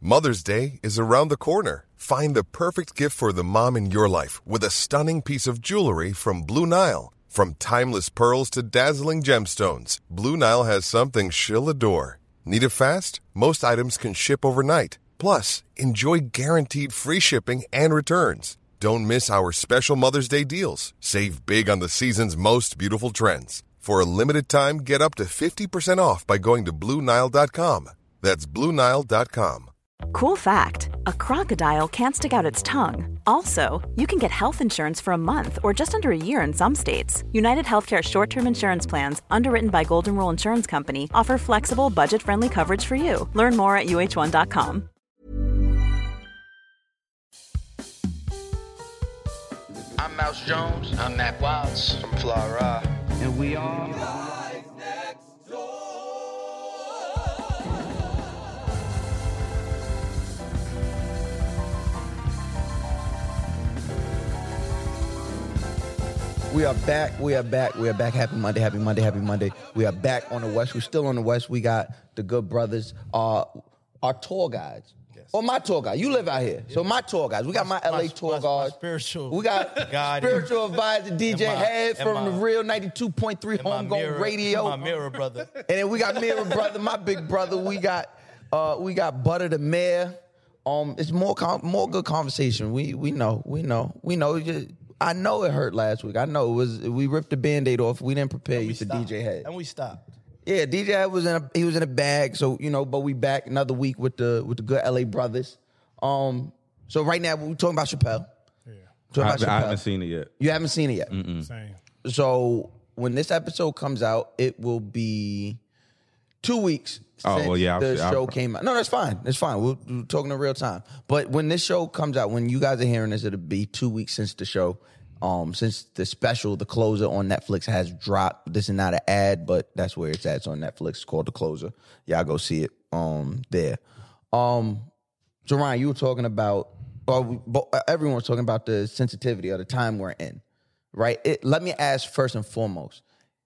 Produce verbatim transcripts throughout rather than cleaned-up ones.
Mother's Day is around the corner. Find the perfect gift for the mom in your life with a stunning piece of jewelry from Blue Nile. From timeless pearls to dazzling gemstones, Blue Nile has something she'll adore. Need it fast? Most items can ship overnight. Plus, enjoy guaranteed free shipping and returns. Don't miss our special Mother's Day deals. Save big on the season's most beautiful trends. For a limited time, get up to fifty percent off by going to Blue Nile dot com. That's Blue Nile dot com. Cool fact, a crocodile can't stick out its tongue. Also, you can get health insurance for a month or just under a year in some states. United Healthcare short-term insurance plans, underwritten by Golden Rule Insurance Company, offer flexible, budget-friendly coverage for you. Learn more at U H one dot com. I'm Mouse Jones. I'm Mac Wilds from Flora. And we are... We are back. We are back. We are back. Happy Monday. Happy Monday. Happy Monday. We are back on the West. We're still on the West. We got the good brothers, uh, our tour guides. Yes. Or my tour guide. You live out here. Yeah. So my tour guides. We got my, my L A tour guide. Spiritual. We got guiding. Spiritual advisor D J my, Head from my, the Real ninety-two point three Homegrown Radio. My mirror brother. And then we got Mirror Brother, my big brother. We got uh, we got Butter the Mayor. Um, it's more com- more good conversation. We we know. We know. We know. Just, I know it hurt last week. I know it was. We ripped the Band-Aid off. We didn't prepare you for stopped. D J Head, and we stopped. Yeah, D J Head was in a he was in a bag. So you know, but we back another week with the with the good L A brothers. Um, so right now we're talking about Chappelle. Yeah, talking I, about Chappelle. I haven't seen it yet. You haven't seen it yet. Mm-mm. Same. So when this episode comes out, it will be two weeks. Oh, since well, yeah, I'll the see. I'll- show came out. No, that's fine. That's fine. We're, we're talking in real time. But when this show comes out, when you guys are hearing this, it'll be two weeks since the show. Um, since the special, The Closer on Netflix has dropped. This is not an ad, but that's where it's at. It's on Netflix. It's called The Closer. Y'all go see it um, there. Um, so, Ryan, you were talking about, well, we, but everyone was talking about the sensitivity of the time we're in, right? It, let me ask first and foremost,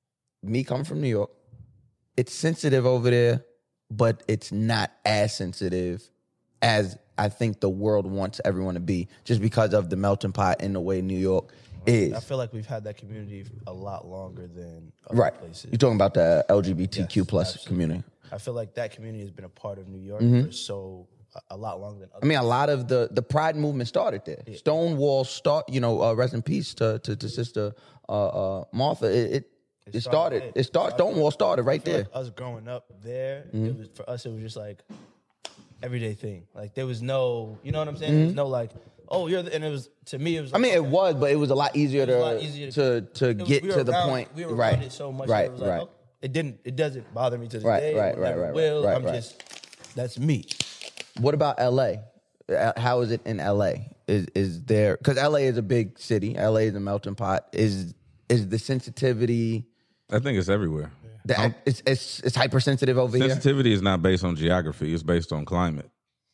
me coming from New York, it's sensitive over there, but it's not as sensitive as I think the world wants everyone to be, just because of the melting pot in the way New York is. I feel like we've had that community a lot longer than other Right. places. You're talking about the L G B T Q Yes, plus absolutely. community. I feel like that community has been a part of New York Mm-hmm. for so a, a lot longer than other I mean, a lot of the, the Pride movement started there. Yeah. Stonewall start, you know, uh, rest in peace to to, to Sister uh, uh, Martha. It it, it, It started. started- It started. Stonewall started right I feel there. like us growing up there, Mm-hmm. it was, for us, it was just like everyday thing. Like there was no, you know what I'm saying? Mm-hmm. There was no like, oh, you're the, and it was, to me, it was I like, mean, it okay. was, but it was a lot easier, It was to, a lot easier to to It was- get we were to the around- point. We were right. around it so much. Right. That it was like, right. oh, it didn't, it doesn't bother me to this Right, day. right, it right, never right, will. right, I'm right. just, that's me. What about L A? Uh, How is it in L A? Is is there, because L A is a big city. L A is a melting pot. Is is the sensitivity? I think it's everywhere. The, it's it's it's hypersensitive over Sensitivity is not based on geography. It's based on climate.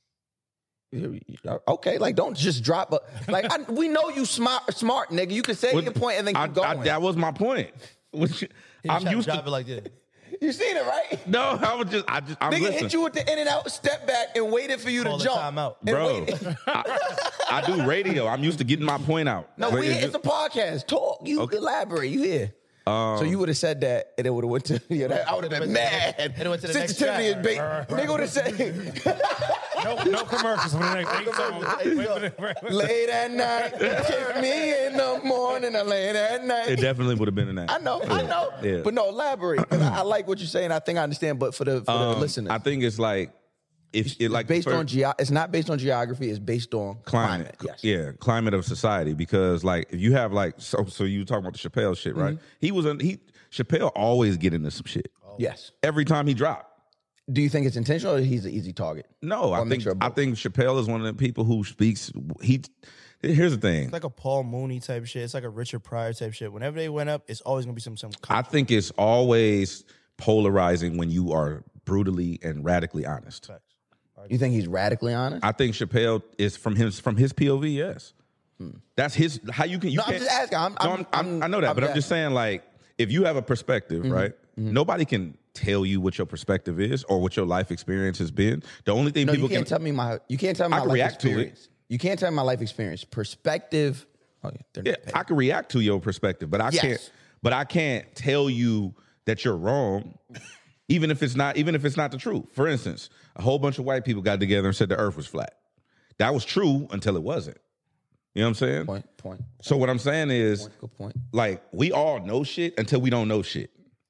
here. Okay, like don't just drop a like. I, we know you smart, smart nigga. You can say What- your point and then keep I- going. I- that was my point. Which- He I'm tried used drop to. it like this. you seen it, right? No, I was just. I just. I'm Nigga listening. hit you with the in and out, step back, and waited for you Call to the jump. timeout. And Bro, waited- I, I do radio. I'm used to getting my point out. No, But we, it's it's a just- podcast. Talk. You Okay. elaborate. You here. Um, So you would have said that, and it would have went to. Yeah, that, I would have been mad. And it went to the next Sensitivity is track. big. Nigga would have said, Oh, No, no commercials for the next eight songs. Wait for the- "Late at night, kiss me in the morning, or late at night." It definitely would have been in that. I know, I know, Yeah. but no, elaborate. 'Cause I, I like what you're saying. I think I understand, but for the for the Um, listeners, I think it's like if it like based for on geo. It's not based on geography. It's based on climate. climate. Yes. Yeah, climate of society. Because like if you have like so so you talking about the Chappelle shit, right? Mm-hmm. He was in, he Chappelle always get into some shit Yes. every time he dropped. Do you think it's intentional, or he's an easy target? No, Or a I think mixture of I both? think Chappelle is one of the people who speaks. He here's the thing. It's like a Paul Mooney type shit. It's like a Richard Pryor type shit. Whenever they went up, it's always gonna be some some. I think it's always polarizing when you are brutally and radically honest. You think he's radically honest? I think Chappelle is from his from his P O V. Yes, that's his. How you can you No, I'm can't. just asking. I'm- no, I'm- I'm- I know that, I'm but I'm just- just saying like if you have a perspective, right? Nobody can tell you what your perspective is or what your life experience has been. The only thing No, people you can't can tell me my. You can't tell me I my can life react to it. experience. You can't tell me my life experience. Perspective. Oh yeah, they're yeah, not paid. I can react to your perspective, but I Yes. can't. But I can't tell you that you're wrong, even if it's not. Even if it's not the truth. For instance, a whole bunch of white people got together and said the Earth was flat. That was true until it wasn't. You know what I'm saying? Point. Point. So what I'm saying is, Point. Good point. like, we all know shit until we don't know shit.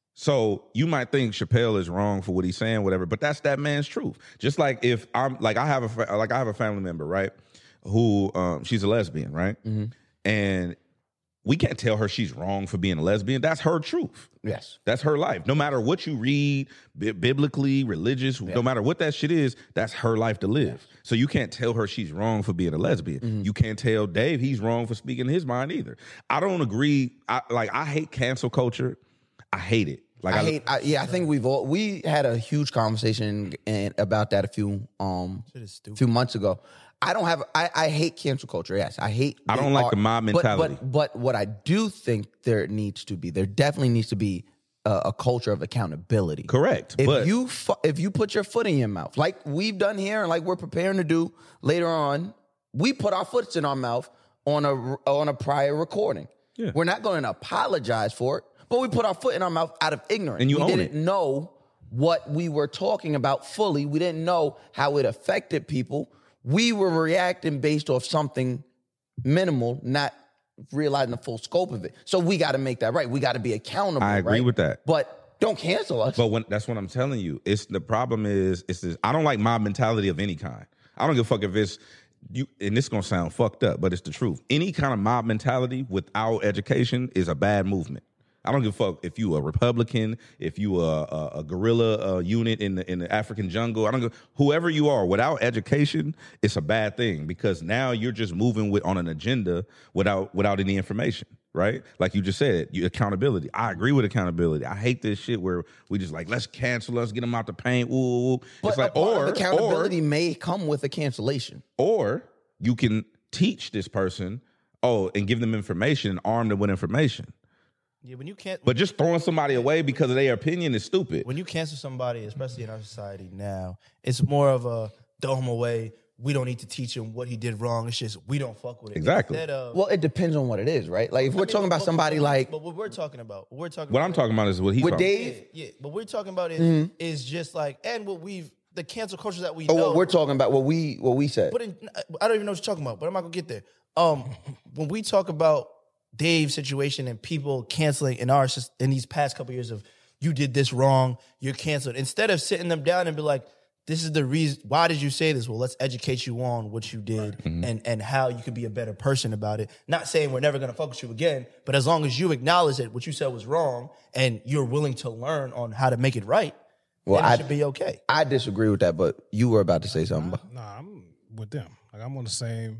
So you might think Chappelle is wrong for what he's saying, whatever, but that's that man's truth. Just like if I'm like I have a fa- like I have a family member, right, who um, she's a lesbian, right, Mm-hmm. and we can't tell her she's wrong for being a lesbian. That's her truth. Yes. That's her life. No matter what you read, bi- biblically, religious, no matter what that shit is, that's her life to live. So you can't tell her she's wrong for being a lesbian. Mm-hmm. You can't tell Dave he's wrong for speaking his mind either. I don't agree. I, like I hate cancel culture. I hate it. Like I hate. I, yeah, I think we've all we had a huge conversation and about that a few um few months ago. I don't have. I, I hate cancel culture. Yes, I hate. I don't like the mob but- mentality. But, but what I do think there needs to be, there definitely needs to be a, a culture of accountability. Correct. If but you fu- if you put your foot in your mouth, like we've done here, and like we're preparing to do later on, we put our foots in our mouth on a on a prior recording. Yeah. We're not going to apologize for it, but we put our foot in our mouth out of ignorance. And you we own didn't it. know what we were talking about fully. We didn't know how it affected people. We were reacting based off something minimal, not realizing the full scope of it. So we got to make that right. We got to be accountable. I agree right? with that. But don't cancel us. But when that's what I'm telling you. It's the problem is it's this, I don't like mob mentality of any kind. I don't give a fuck if it's you and this is gonna sound fucked up, but it's the truth. Any kind of mob mentality without education is a bad movement. I don't give a fuck if you a Republican, if you a, a, a guerrilla uh, unit in the in the African jungle. I don't give whoever you are. Without education, it's a bad thing because now you're just moving with on an agenda without without any information, right? Like you just said, you, accountability. I agree with accountability. I hate this shit where we just like let's cancel, let's get them out the paint. Ooh, ooh, ooh. But It's like a part or of accountability or may come with a cancellation. or you can teach this person, oh, and give them information and arm them with information. Yeah, when you can't. But just throwing somebody away because of their opinion is stupid. When you cancel somebody, especially in our society now, it's more of a throw him away. We don't need to teach him what he did wrong. It's just we don't fuck with it. Exactly. Instead of, Well, it depends on what it is, right? Like if we're I mean, talking about but- somebody but- like But what we're talking about, what we're talking What about, I'm talking about is what he's with talking Dave, yeah, yeah. But we're talking about is Mm-hmm. is just like, and what we've the cancel culture that we or know. what we're talking about, what we what we said. But in, I don't even know what you're talking about. But I'm not gonna get there. Um, when we talk about Dave's situation and people canceling in our sys- in these past couple years of you did this wrong, you're canceled. Instead of sitting them down and be like, this is the reason. Why did you say this? Well, let's educate you on what you did and and how you could be a better person about it. Not saying we're never gonna fuck with you again, but as long as you acknowledge that what you said was wrong and you're willing to learn on how to make it right, Well, then it I- should be okay. I disagree with that, but you were about to say something. About, Nah, I'm with them. Like I'm on the same.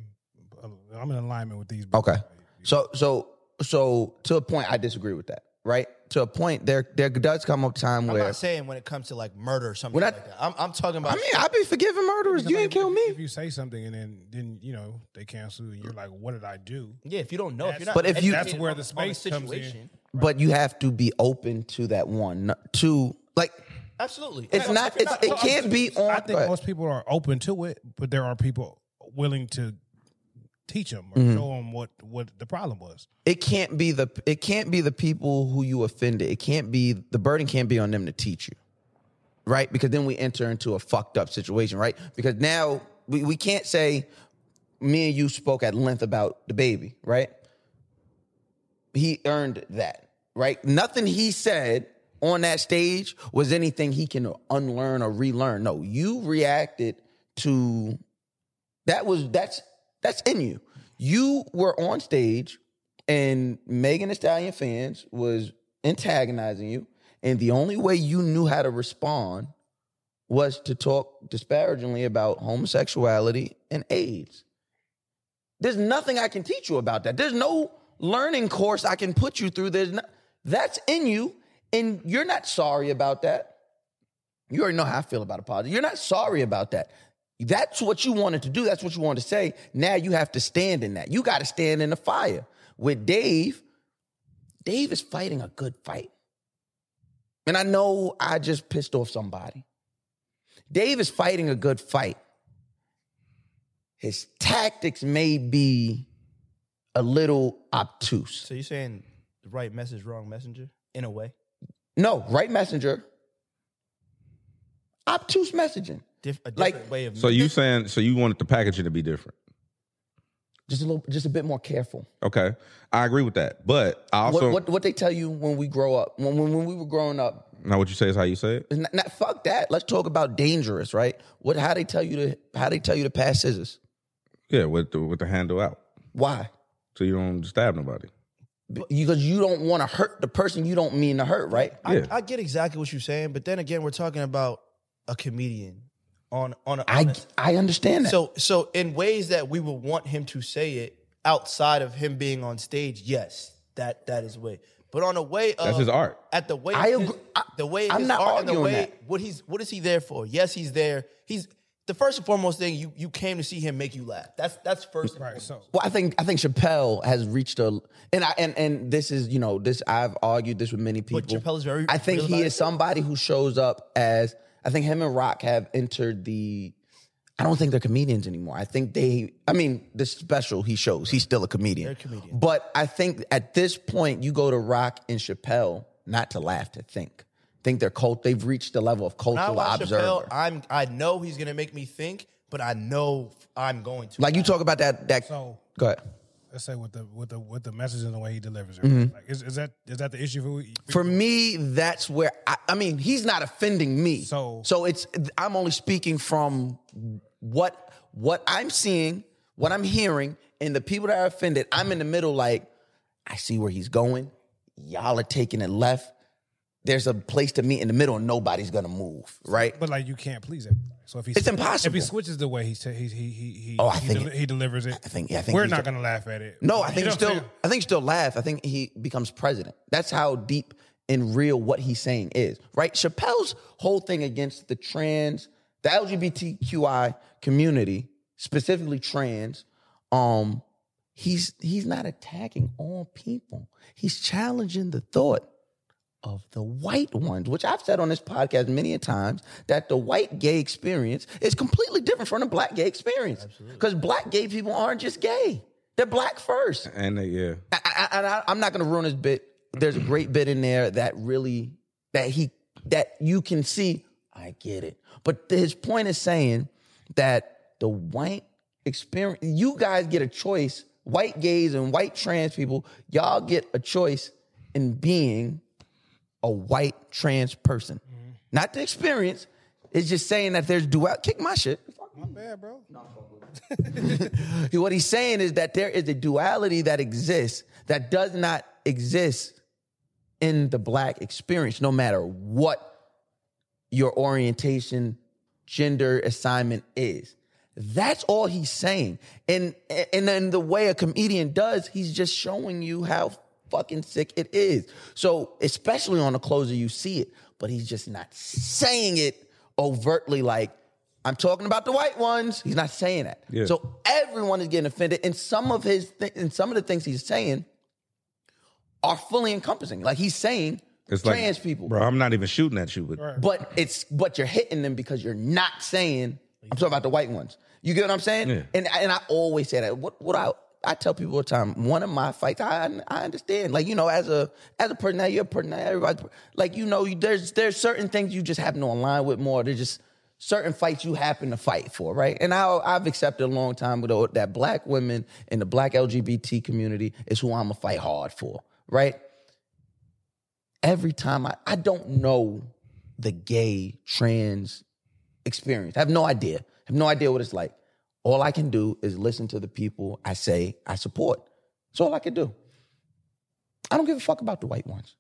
I'm in alignment with these. okay, so so so to a point, I disagree with that. Right to a point, there there does come a time I'm where not saying when it comes to like murder or something We're not- like that. I'm, I'm talking about. I mean I be forgiving murderers. You ain't kill me. If you say something and then then you know they cancel and you're like, what did I do? yeah, if you don't know, if you're not, But if you- educated That's where on- the on space comes in. situation, But you have to be open to that one. Not- To like, absolutely, it's If not. you're It's, it can't be on. I go think ahead. most people are open to it, but there are people willing to teach them or Mm-hmm. show them what, what the problem was. It can't be the. It can't be the people who you offended. It can't be the burden. Can't be on them to teach you, right? Because then we enter into a fucked up situation, right? Because now we, we can't say me and you spoke at length about the baby, right? He earned that, right? Nothing he said on that stage was anything he can unlearn or relearn. No, you reacted to that was that's that's in you. You were on stage and Megan Thee Stallion fans was antagonizing you, and the only way you knew how to respond was to talk disparagingly about homosexuality and AIDS. There's nothing I can teach you about that. There's no learning course I can put you through. There's not, that's in you, and you're not sorry about that. You already know how I feel about apology. You're not sorry about that. That's what you wanted to do. That's what you wanted to say. Now you have to stand in that. You got to stand in the fire. With Dave, Dave is fighting a good fight. and I know I just pissed off somebody. Dave is fighting a good fight. His tactics may be a little obtuse. So you're saying the right message, wrong messenger, in a way? No, right messenger. Obtuse messaging. Dif- a different Like- way of So you saying so you wanted the packaging to be different? Just a little, just a bit more careful. Okay, I agree with that. But I also What, what what they tell you when we grow up, when when, when we were growing up. now what you say is how you say it. Not, not, fuck that. Let's talk about dangerous, right? What? How they tell you to? How they tell you to pass scissors? Yeah, with the, with the handle out, Why? so you don't stab nobody. Because you don't want to hurt the person you don't mean to hurt, right? Yeah. I, I get exactly what you're saying, but then again, we're talking about a comedian on on. A, on I a- I understand that. so so in ways that we would want him to say it outside of him being on stage, yes, that that is way. But on the way of That's his art. At the way I of his- agree. I- the way I'm his not art and the arguing way that. what he's what is he there for? Yes, he's there. He's the first and foremost thing you you came to see him make you laugh. That's that's first and Right. foremost. So Well, I think I think Chappelle has reached a and I and and this is you know this I've argued this with many people. But Chappelle is very I think real he about is it. somebody who shows up as I think him and Rock have entered the. I don't think they're comedians anymore. I think they. I mean, the special he shows, he's still a comedian. They're a comedian. But I think at this point, you go to Rock and Chappelle not to laugh, to think. Think they're cult. They've reached the level of When I cultural watch observer. Chappelle, I'm I know he's gonna make me think, but I know I'm going to. Like you talk about that. That So- go ahead. let's say with the with the with the message and the way he delivers it. Mm-hmm. Like, is, is that is that the issue for For me, that's where I, I mean, he's not offending me. So- so it's I'm only speaking from what what I'm seeing, what I'm hearing, and the people that are offended. I'm in the middle, like I see where he's going. Y'all are taking it left. There's a place to meet in the middle, and nobody's gonna move, right? But like you can't please everybody. So if he It's impossible. If he switches the way he sa- he he he he, Oh, I he, think deli- it- he delivers it, I think- yeah, I think we're he's not a- gonna laugh at it. No, I You think know he what I'm still. saying? I think he still laugh. I think he becomes president. That's how deep and real what he's saying is. Right? Chappelle's whole thing against the trans, the L G B T Q I community, specifically trans, um, he's he's not attacking all people. He's challenging the thought of the white ones, which I've said on this podcast many a times, that the white gay experience is completely different from the black gay experience. Because black gay people aren't just gay. They're black first. And they, yeah, I, I, and I, I'm not going to ruin this bit. There's a great bit in there that really, that he, that you can see, I get it. But his point is saying that the white experience, you guys get a choice, white gays and white trans people, y'all get a choice in being a white trans person. Mm-hmm. Not the experience. It's just saying that there's dual. Kick my shit. My bad, bro. What he's saying is that there is a duality that exists that does not exist in the black experience, no matter what your orientation, gender assignment is. That's all he's saying. And and then the way a comedian does, he's just showing you how fucking sick it is. So especially on the closer you see it, but he's just not saying it overtly like, I'm talking about the white ones. He's not saying that. Yeah. So everyone is getting offended. And some of his th- and some of the things he's saying are fully encompassing. Like he's saying it's trans like, people. bro. I'm not even shooting at you, but But it's but you're hitting them because you're not saying, I'm talking about the white ones. You get what I'm saying? Yeah. And and I always say that. What what I I tell people all the time, one of my fights, I I understand. Like, you know, as a as a person, now you're a person, now everybody, like, you know, there's there's certain things you just happen to align with more. There's just certain fights you happen to fight for, right? And I, I've accepted a long time ago that black women and the black L G B T community is who I'm going to fight hard for, right? Every time I, I don't know the gay, trans experience. I have no idea. I have no idea what it's like. All I can do is listen to the people I say I support. That's all I can do. I don't give a fuck about the white ones.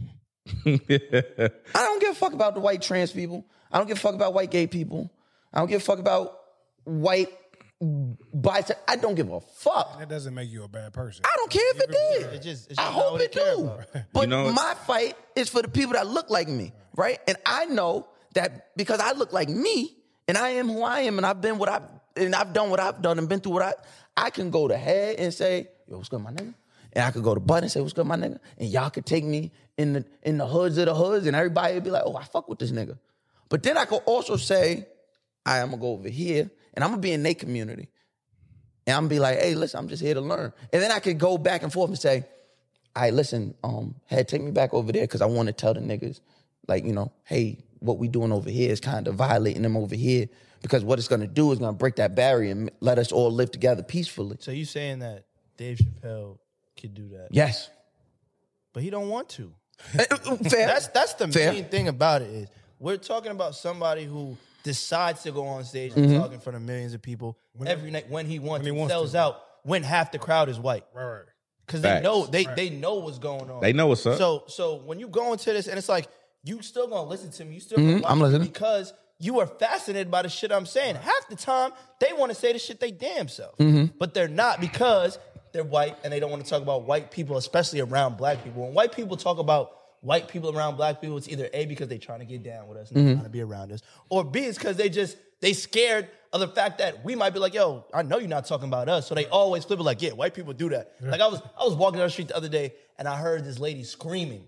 I don't give a fuck about the white trans people. I don't give a fuck about white gay people. I don't give a fuck about white bisexual. I don't give a fuck. That doesn't make you a bad person. I don't care if it did. It just, it's just I not hope what it they care do. about. But You know- my fight is for the people that look like me, right? And I know that because I look like me and I am who I am and I've been what I've and I've done what I've done and been through what I I can go to head and say, yo, what's good, my nigga? And I could go to butt and say, what's good, my nigga? And y'all could take me in the in the hoods of the hoods, and everybody would be like, oh, I fuck with this nigga. But then I could also say, all right, I'm gonna go over here, and I'm gonna be in their community. And I'm gonna be like, hey, listen, I'm just here to learn. And then I could go back and forth and say, all right, listen, um, head, take me back over there because I want to tell the niggas, like, you know, hey, what we doing over here is kind of violating them over here because what it's going to do is going to break that barrier and let us all live together peacefully. So you saying that Dave Chappelle could do that? Yes. But he don't want to. Fair. That's that's the Fair. main thing about it is we're talking about somebody who decides to go on stage and Mm-hmm. talk in front of millions of people every night when he wants. When he He wants sells to. out when half the crowd is white. Right, right. Because they Facts. know they they know what's going on. They know what's up. So so when you go into this and it's like you still gonna listen to me, you still gonna watch I'm me listening. because you are fascinated by the shit I'm saying. Half the time they want to say the shit they damn self, Mm-hmm. but they're not because they're white and they don't want to talk about white people, especially around black people. When white people talk about white people around black people, it's either A, because they're trying to get down with us and they're trying to be around us, or B, it's because they just they scared of the fact that we might be like, yo, I know you're not talking about us. So they always flip it like, yeah, white people do that. Like I was I was walking down the street the other day and I heard this lady screaming,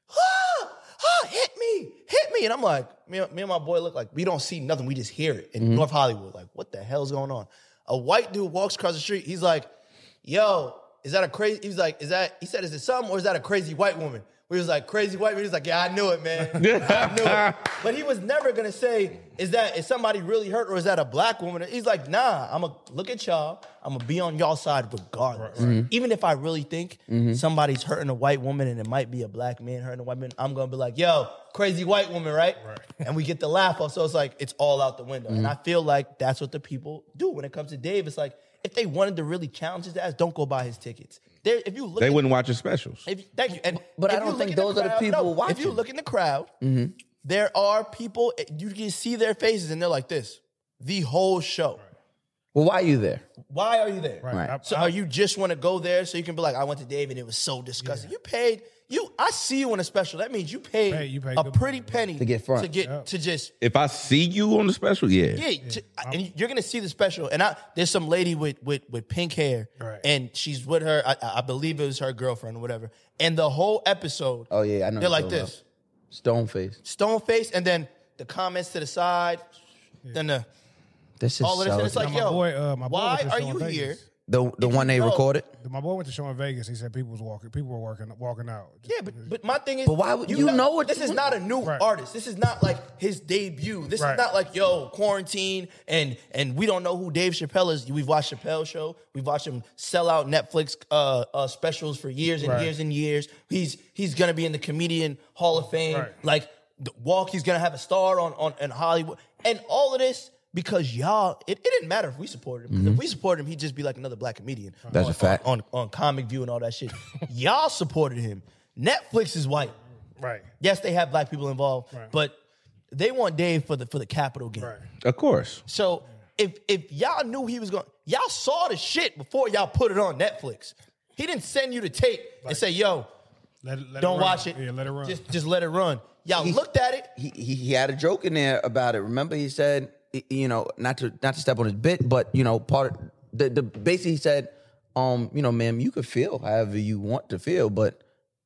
ah, ah, hit me, hit me. And I'm like, me, me and my boy look like we don't see nothing. We just hear it in North Hollywood. Like, what the hell's going on? A white dude walks across the street. He's like, yo, is that a crazy, he was like, is that, he said, is it something or is that a crazy white woman? We was like, crazy white woman. He was like, yeah, I knew it, man. I knew it. But he was never going to say, is that, is somebody really hurt or is that a black woman? He's like, nah, I'm going to look at y'all. I'm going to be on y'all side regardless. Even if I really think somebody's hurting a white woman and it might be a black man hurting a white man, I'm going to be like, yo, crazy white woman, right? right? And we get the laugh off. So it's like, it's all out the window. And I feel like that's what the people do when it comes to Dave. It's like, if they wanted to really challenge his ass, don't go buy his tickets. There, if you look They at, wouldn't watch his specials. if, thank you. And But I if don't you look think in the those are the crowd- people no, watching. If you look in the crowd, there are people, you can see their faces and they're like this the whole show. Well, why are you there? Why are you there? Right. I- So I- are you just want to go there so you can be like, I went to Dave and it was so disgusting. You paid, you. I see you in a special. That means you paid, Pay- you paid a good pretty money, penny To get front. to get Yep. to just If I see you on the special, yeah. yeah, to- and you're gonna see the special. And I, there's some lady with with with pink hair, Right. and she's with her. I, I believe it was her girlfriend or whatever. And the whole episode, Oh, yeah, I know. they're what like you're this, talking about. Stone face. stone face, and then the comments to the side, then the This is all of this. so And it's like, my yo, boy, uh, my boy why went to are show in you Vegas. here? the the one they know- recorded. My boy went to show in Vegas. He said people was walking. People were working, walking out. Yeah, but but my thing is, But why would- you know what This you- is not a new Right. artist. This is not like his debut. This Right. is not like yo quarantine and and we don't know who Dave Chappelle is. We've watched Chappelle's show. We've watched him sell out Netflix uh, uh, specials for years and Right. years and years. He's he's gonna be in the Comedian Hall of Fame. Right. Like the walk, he's gonna have a star on on in Hollywood and all of this. Because y'all, it, it didn't matter if we supported him. 'Cause If we supported him, he'd just be like another black comedian. That's on, a fact. On, on, on Comic View and all that shit. Y'all supported him. Netflix is white. Right. Yes, they have black people involved, Right. but they want Dave for the for the capital gain. Right. Of course. So if if y'all knew he was going, y'all saw the shit before y'all put it on Netflix. He didn't send you the tape and say, "Yo, Let, it- let don't it run. watch it. Yeah, let it run. Just just let it run." Y'all He- looked at it. He, he he had a joke in there about it. Remember, he said, y- you know, not to not to step on his bit, but you know, part of the the basically he said, um, you know, ma'am, you could feel however you want to feel, but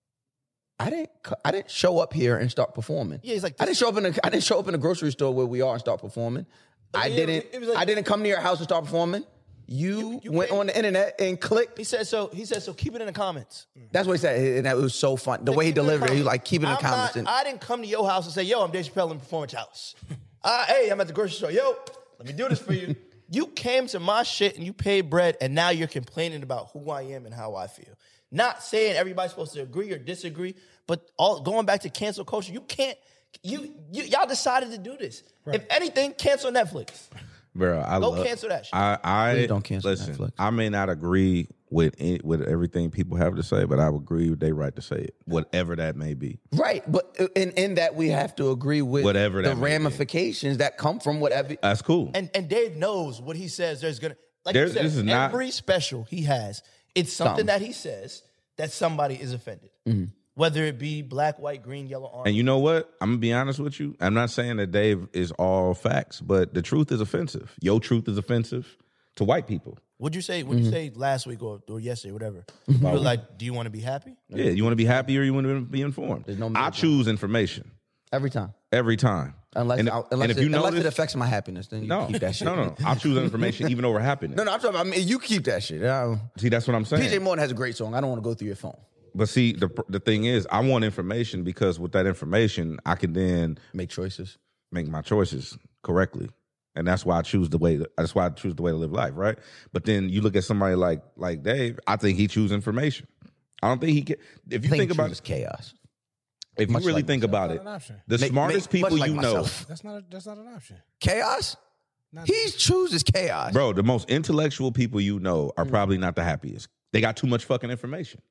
I didn't c- I didn't show up here and start performing. Yeah, he's like, I didn't show up in a, I didn't show up in a grocery store where we are and start performing. I Yeah, didn't it was like- I didn't come to your house and start performing. You, you went came- on the internet and clicked. He said so. He said so. Keep it in the comments. That's what he said, and that was so fun. The way he Keep it in the delivered it, he was like, comments. keep it in the I'm comments. not- and, I didn't come to your house and say, "Yo, I'm Dave Chappelle in Performance House." uh, hey, I'm at the grocery store. Yo, let me do this for you. You came to my shit and you paid bread, and now you're complaining about who I am and how I feel. Not saying everybody's supposed to agree or disagree, but all going back to cancel culture, you can't. You, you y'all decided to do this. If anything, cancel Netflix. Bro, I Go love, cancel that shit. I, I Please don't cancel listen, Netflix. I may not agree with any, with everything people have to say, but I would agree with their right to say it, whatever that may be. Right, but in in that we have to agree with Whatever the that may be. ramifications that come from whatever. That's cool. And and Dave knows what he says. There's gonna like There's- you said, this is not- every special he has. It's something Something. that he says that somebody is offended, whether it be black, white, green, yellow, orange. And you know what? I'm gonna be honest with you. I'm not saying that Dave is all facts, but the truth is offensive. Your truth is offensive. to white people. What'd you say? What'd Mm-hmm. you say last week or, or yesterday, whatever? You were like, do you want to be happy? Yeah, you want to be happy or you want to be informed. There's no I middle choose information Every time. every time. Unless, and, I, unless, and if it, you unless notice, it affects my happiness, then you no, keep that shit. no, no, no. I'll choose information even over happiness. No, no, I'm talking about, I mean, you keep that shit. I, See, that's what I'm saying. P J Morton has a great song. I don't want to go through your phone. But see, the the thing is, I want information because with that information, I can then Make choices. make my choices correctly, and that's why I choose the way. To, that's why I choose the way to live life, right? But then you look at somebody like like Dave. I think he chooses information. I don't think he can. If you I think, think about chooses chaos. if you much really like think myself. about it, Not an option. the Make- smartest make- much people like you know, myself. That's not a, that's not an option. Chaos? Not- He chooses chaos. bro, the most intellectual people you know are probably not the happiest. They got too much fucking information.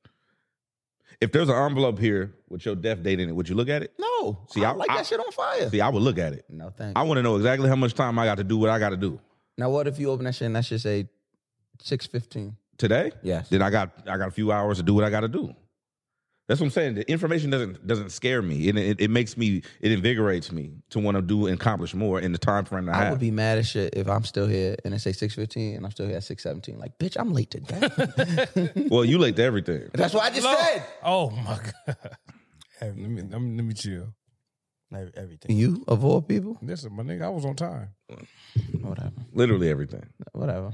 If there's an envelope here with your death date in it, would you look at it? No. See, I, I- like I- that shit on fire. See, I would look at it. No, thank I you. want to know exactly how much time I got to do what I got to do Now, what if you open that shit and that shit say six fifteen? today. Yes. Then I got I got a few hours to do what I got to do. That's what I'm saying. The information doesn't doesn't scare me. It, it it makes me it invigorates me to want to do and accomplish more in the time frame that I, I have. would be mad as shit if I'm still here and it say six fifteen and I'm still here at six seventeen. Like, bitch, I'm late to death. Well, you late to everything. That's what I just Lord. said. Oh my god. Hey, let me let me, let me chill. Every- Everything. You, of all people? Listen, my nigga, I was on time. Whatever. Literally everything. Whatever.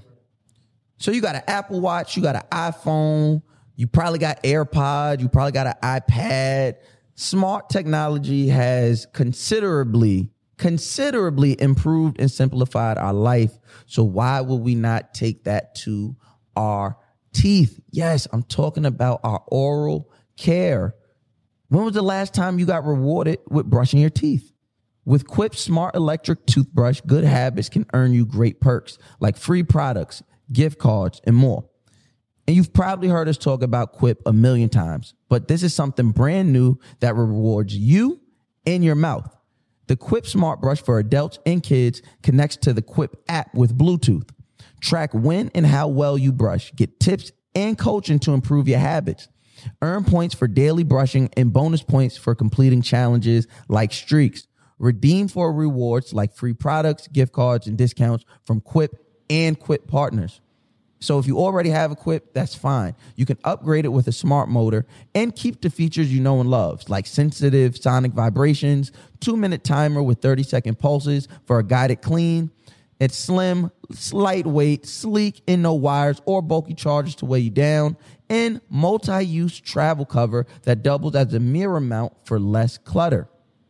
So you got an Apple Watch, you got an iPhone, you probably got AirPods, you probably got an iPad. Smart technology has considerably, considerably improved and simplified our life. So why would we not take that to our teeth? Yes, I'm talking about our oral care. When was the last time you got rewarded with brushing your teeth? With Quip's smart electric toothbrush, good habits can earn you great perks like free products, gift cards, and more. And you've probably heard us talk about Quip a million times, but this is something brand new that rewards you in your mouth. The Quip Smart Brush for adults and kids connects to the Quip app with Bluetooth. Track when and how well you brush. Get tips and coaching to improve your habits. Earn points for daily brushing and bonus points for completing challenges like streaks. Redeem for rewards like free products, gift cards, and discounts from Quip and Quip partners. So if you already have a Quip, that's fine. You can upgrade it with a smart motor and keep the features you know and love, like sensitive sonic vibrations, two-minute timer with thirty-second pulses for a guided clean. It's slim, lightweight, sleek, and no wires or bulky chargers to weigh you down, and multi-use travel cover that doubles as a mirror mount for less clutter.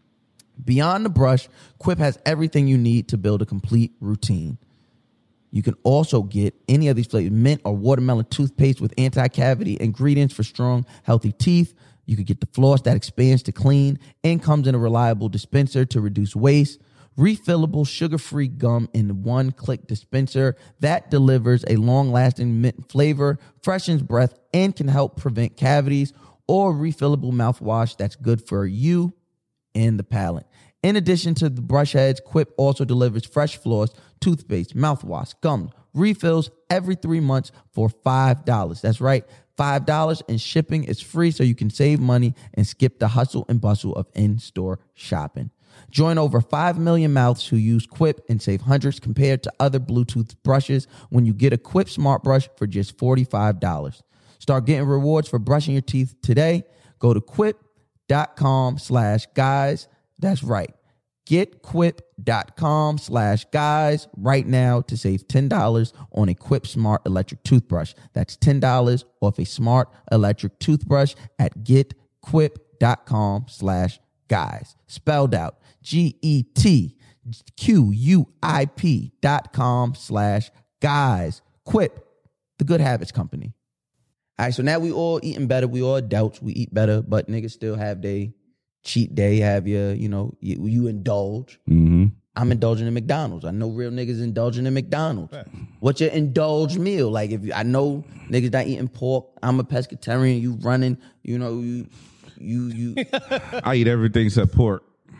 Beyond the brush, Quip has everything you need to build a complete routine. You can also get any of these flavors, mint or watermelon toothpaste with anti-cavity ingredients for strong, healthy teeth. You could get the floss that expands to clean and comes in a reliable dispenser to reduce waste. Refillable sugar-free gum in one-click dispenser that delivers a long-lasting mint flavor, freshens breath, and can help prevent cavities. Or refillable mouthwash that's good for you and the palate. In addition to the brush heads, Quip also delivers fresh floss, toothpaste, mouthwash, gum, refills every three months for five dollars. That's right, five dollars, and shipping is free so you can save money and skip the hustle and bustle of in-store shopping. Join over five million mouths who use Quip and save hundreds compared to other Bluetooth brushes when you get a Quip Smart Brush for just forty-five dollars. Start getting rewards for brushing your teeth today. Go to quip.com slash guys. That's right. Get quip.com slash guys right now to save ten dollars on a Quip Smart Electric Toothbrush. That's ten dollars off a smart electric toothbrush at getquip.com slash guys. Spelled out G E T Q U I P dot com slash guys. Quip, the good habits company. All right, so now we all eating better. We all adults. We eat better, but niggas still have they cheat day, have you, you know, you, you indulge. Mm-hmm. I'm indulging in McDonald's. I know real niggas indulging in McDonald's. What's your indulge meal? Like, if you, I know niggas not eating pork. I'm a pescatarian. You running, you know, you, you, you. I eat everything except pork.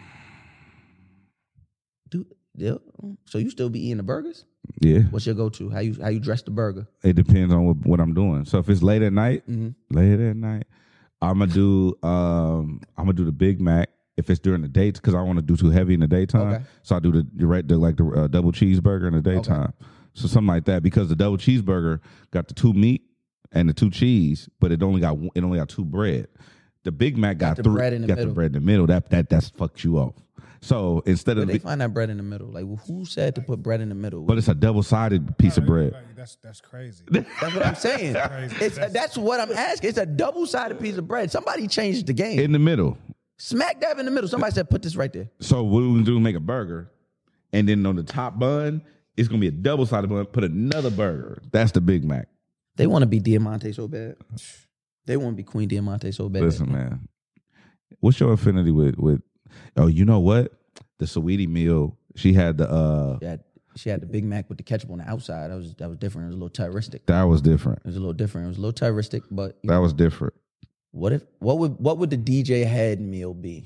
do, yeah. So you still be eating the burgers? Yeah. What's your go-to? How you how you dress the burger? It depends on what, what I'm doing. So if it's late at night, Mm-hmm. late at night, I'm gonna do um I'm gonna do the Big Mac. If it's during the day, because I want to do too heavy in the daytime, Okay. so I do the the, right- the like the uh, double cheeseburger in the daytime. So something like that, because the double cheeseburger got the two meat and the two cheese, but it only got it only got two bread. The Big Mac got, the three, bread in the got middle. the bread in the middle. That that that's fucks you off. So instead But of, they the, find that bread in the middle. Like, well, who said to put bread in the middle? but it's a double sided piece of bread. Like, that's that's crazy. That's what I'm saying. Crazy. It's that's what I'm asking. It's a double sided piece of bread. Somebody changed the game. In the middle. Smack dab in the middle. Somebody said, put this right there. So what we're gonna do is make a burger, and then on the top bun, it's gonna be a double sided bun. Put another burger. That's the Big Mac. They want to be Diamante so bad. They want to be Queen Diamante so bad. Listen, man. What's your affinity with with? Oh, you know what? The Saweetie meal. She had the. uh She had, she had the Big Mac with the ketchup on the outside. That was that was different. It was a little terroristic. That was different. It was a little different. It was a little terroristic, but you That know, was different. what if what would what would the D J head meal be?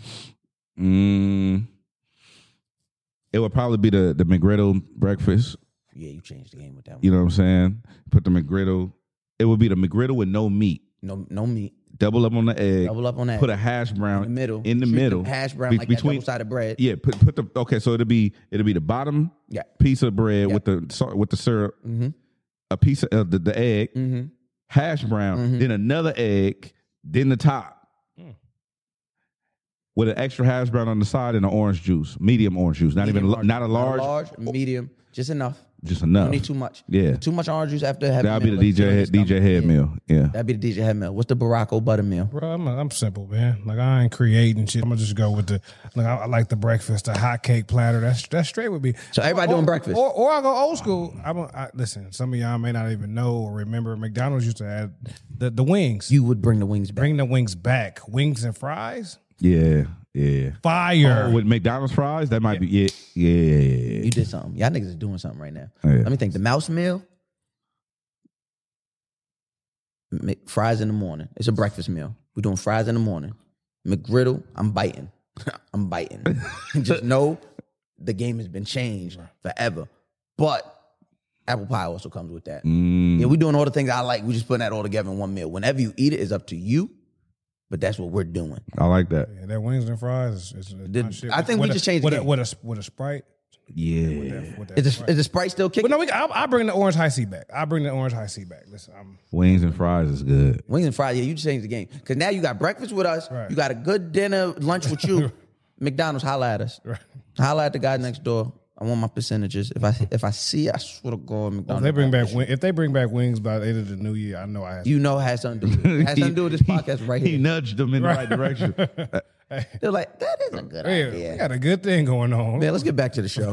Mm, it would probably be the the McGriddle breakfast. Yeah, you changed the game with that one. You know what I'm saying? Put the McGriddle. It would be the McGriddle with no meat. No no meat. Double up on the egg. Double up on that. Put a hash brown in the middle. In the Treat middle. hash brown Be- like that double sided bread. Yeah. Put put the okay. So it'll be it'll be the bottom Yeah. piece of bread Yeah. with the salt- with the syrup. Mm-hmm. A piece of uh, the, the egg. Mm-hmm. Hash brown. Mhm. Then another egg. Then the top. Mm. With an extra hash brown on the side and an orange juice, medium orange juice, not Medium even orange. not a large, Not large, medium, just enough. just You enough. don't need too much. Yeah. Too much orange juice after having That'll be the D J head, D J head meal. Yeah. That'd be the D J head meal. What's the Baracco butter meal? Bro, I'm, I'm simple, man. Like, I ain't creating shit. I'm gonna just go with the. Like, I, I like the breakfast, the hot cake platter. That's that's straight with me. So everybody or, doing breakfast. or or I go old school. I'm a, I, listen. Some of y'all may not even know or remember. McDonald's used to add the the wings. You would bring the wings back. Bring the wings back. Wings and fries. Yeah. Yeah. Fire. Oh, with McDonald's fries, that might be yeah, yeah, yeah, yeah. You did something. Y'all niggas is doing something right now. Yeah. Let me think. The mouse meal. Mc- Fries in the morning. It's a breakfast meal. We're doing fries in the morning. McGriddle, I'm biting. I'm biting. Just know the game has been changed forever. But apple pie also comes with that. Mm. Yeah, we're doing all the things I like. We just putting that all together in one meal. Whenever you eat it, it's up to you. But that's what we're doing. I like that. Yeah, that wings and fries is, is, is Did- my shit. I think With we a- just changed the with a, game. with a with a Sprite. Yeah. With that Is the, Sprite. is the Sprite still kicking? But no, we, I, I bring the orange high C back. I bring the orange high C back. Listen, I'm Wings and fries is good. Wings and fries, yeah, you changed the game. Because now you got breakfast with us. Right. You got a good dinner, lunch with you. McDonald's, holla at us. Right. Holla at the guy next door. I want my percentages. If I if I see it, I swear to God, McDonald's. if they bring back wing- if they bring back wings by the end of the new year, I know I have. You know it has something to do with it. It has something to do with this podcast right He here. nudged them in the right direction. They're like, that is a good Hey, idea. we got a good thing going on. Man, let's get back to the show.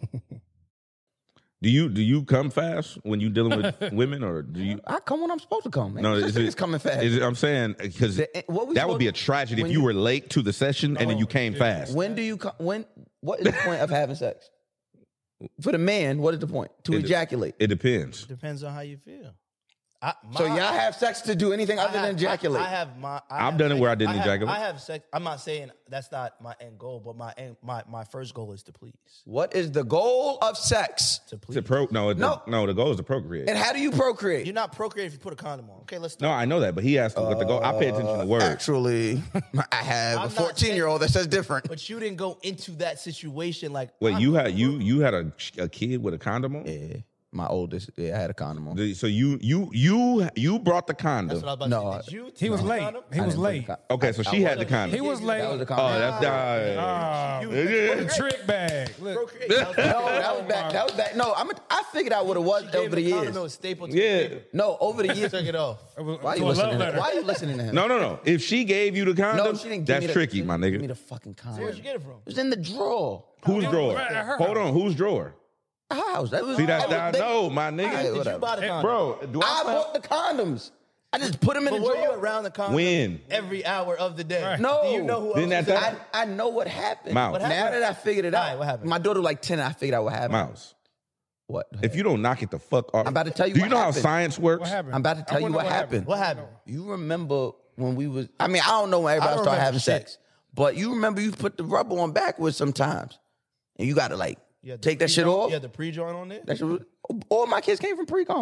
Do you do you come fast when you dealing with women, or do you? I come when I'm supposed to come, man. No, This is thing it, is coming fast. Is it, I'm saying because The- what we that would be a supposed- tragedy if when you you- were late to the session and then you came fast. When do you come? When? What is the point of having sex? For the man, what is the point? To It- ejaculate. It depends. Depends on how you feel. I, my, So y'all have sex to do anything I other have- than ejaculate? I, I have my. I I've have done it sex- where I didn't have- ejaculate. I have sex. I'm not saying that's not my end goal, but my end, my my first goal is to please. What is the goal of sex? To please. To pro, no, it- No. no, the goal is to procreate. And how do you procreate? You're not procreating if you put a condom on. Okay, let's. No, Start. I know that, but he asked what the goal. I pay attention to words. Actually, I have I'm a not fourteen-year-old that says different. But you didn't go into that situation like. Wait, I'm you gonna had you work. you had a, a kid with a condom on? Yeah, my oldest. Yeah, I had a condom on. The- So you you you you brought the That's condom. what I was about No, to say. Did you He was take the late. condom? He I was didn't late. put a con- Okay, so I- she I had the wasn't- condom. He was late. That was a Oh, condom. that's uh, Ah, You- the trick bag. Look. Procreate. That was- No, that was back. That was back. No, I'm. A, I figured out what it was She gave over the him a condom years. that was stapled to Yeah. the paper. No, over the years. Took it off. It was- Why are to you a love listening? To him? letter. Why are you listening to him? No, no, no. If she gave you the condom, No, she didn't give that's me the, tricky, she my didn't Give me nigga. the fucking condom. Where'd you get it from? It was in the drawer. Whose drawer? Right at her Hold house. on, whose drawer? House. That was. See, that's that that. was- No, my Alright, nigga. Did you whatever. buy the condom? Bro, do I I? bought the condoms. I just put them in But the were drawer. you around the condom When? every hour of the day? Right. No. Do you know who Didn't else that was time- in I, I know what happened. Mouse. What Now happened? that I figured it All out, right, what happened? my daughter like ten. I figured out what happened. Mouse. What? If you don't knock it the fuck off, I'm about to tell you Do you what know how happened. science works? What happened? I'm about to I tell you wanna what know happened. What happened? You remember when we was? I mean, I don't know when everybody I don't started remember having shit. sex, but you remember you put the rubber on backwards sometimes, and you got to like You had the take that shit pre-joint- off. You had the pre-joint on there? That shit was, all my kids came from pre-com.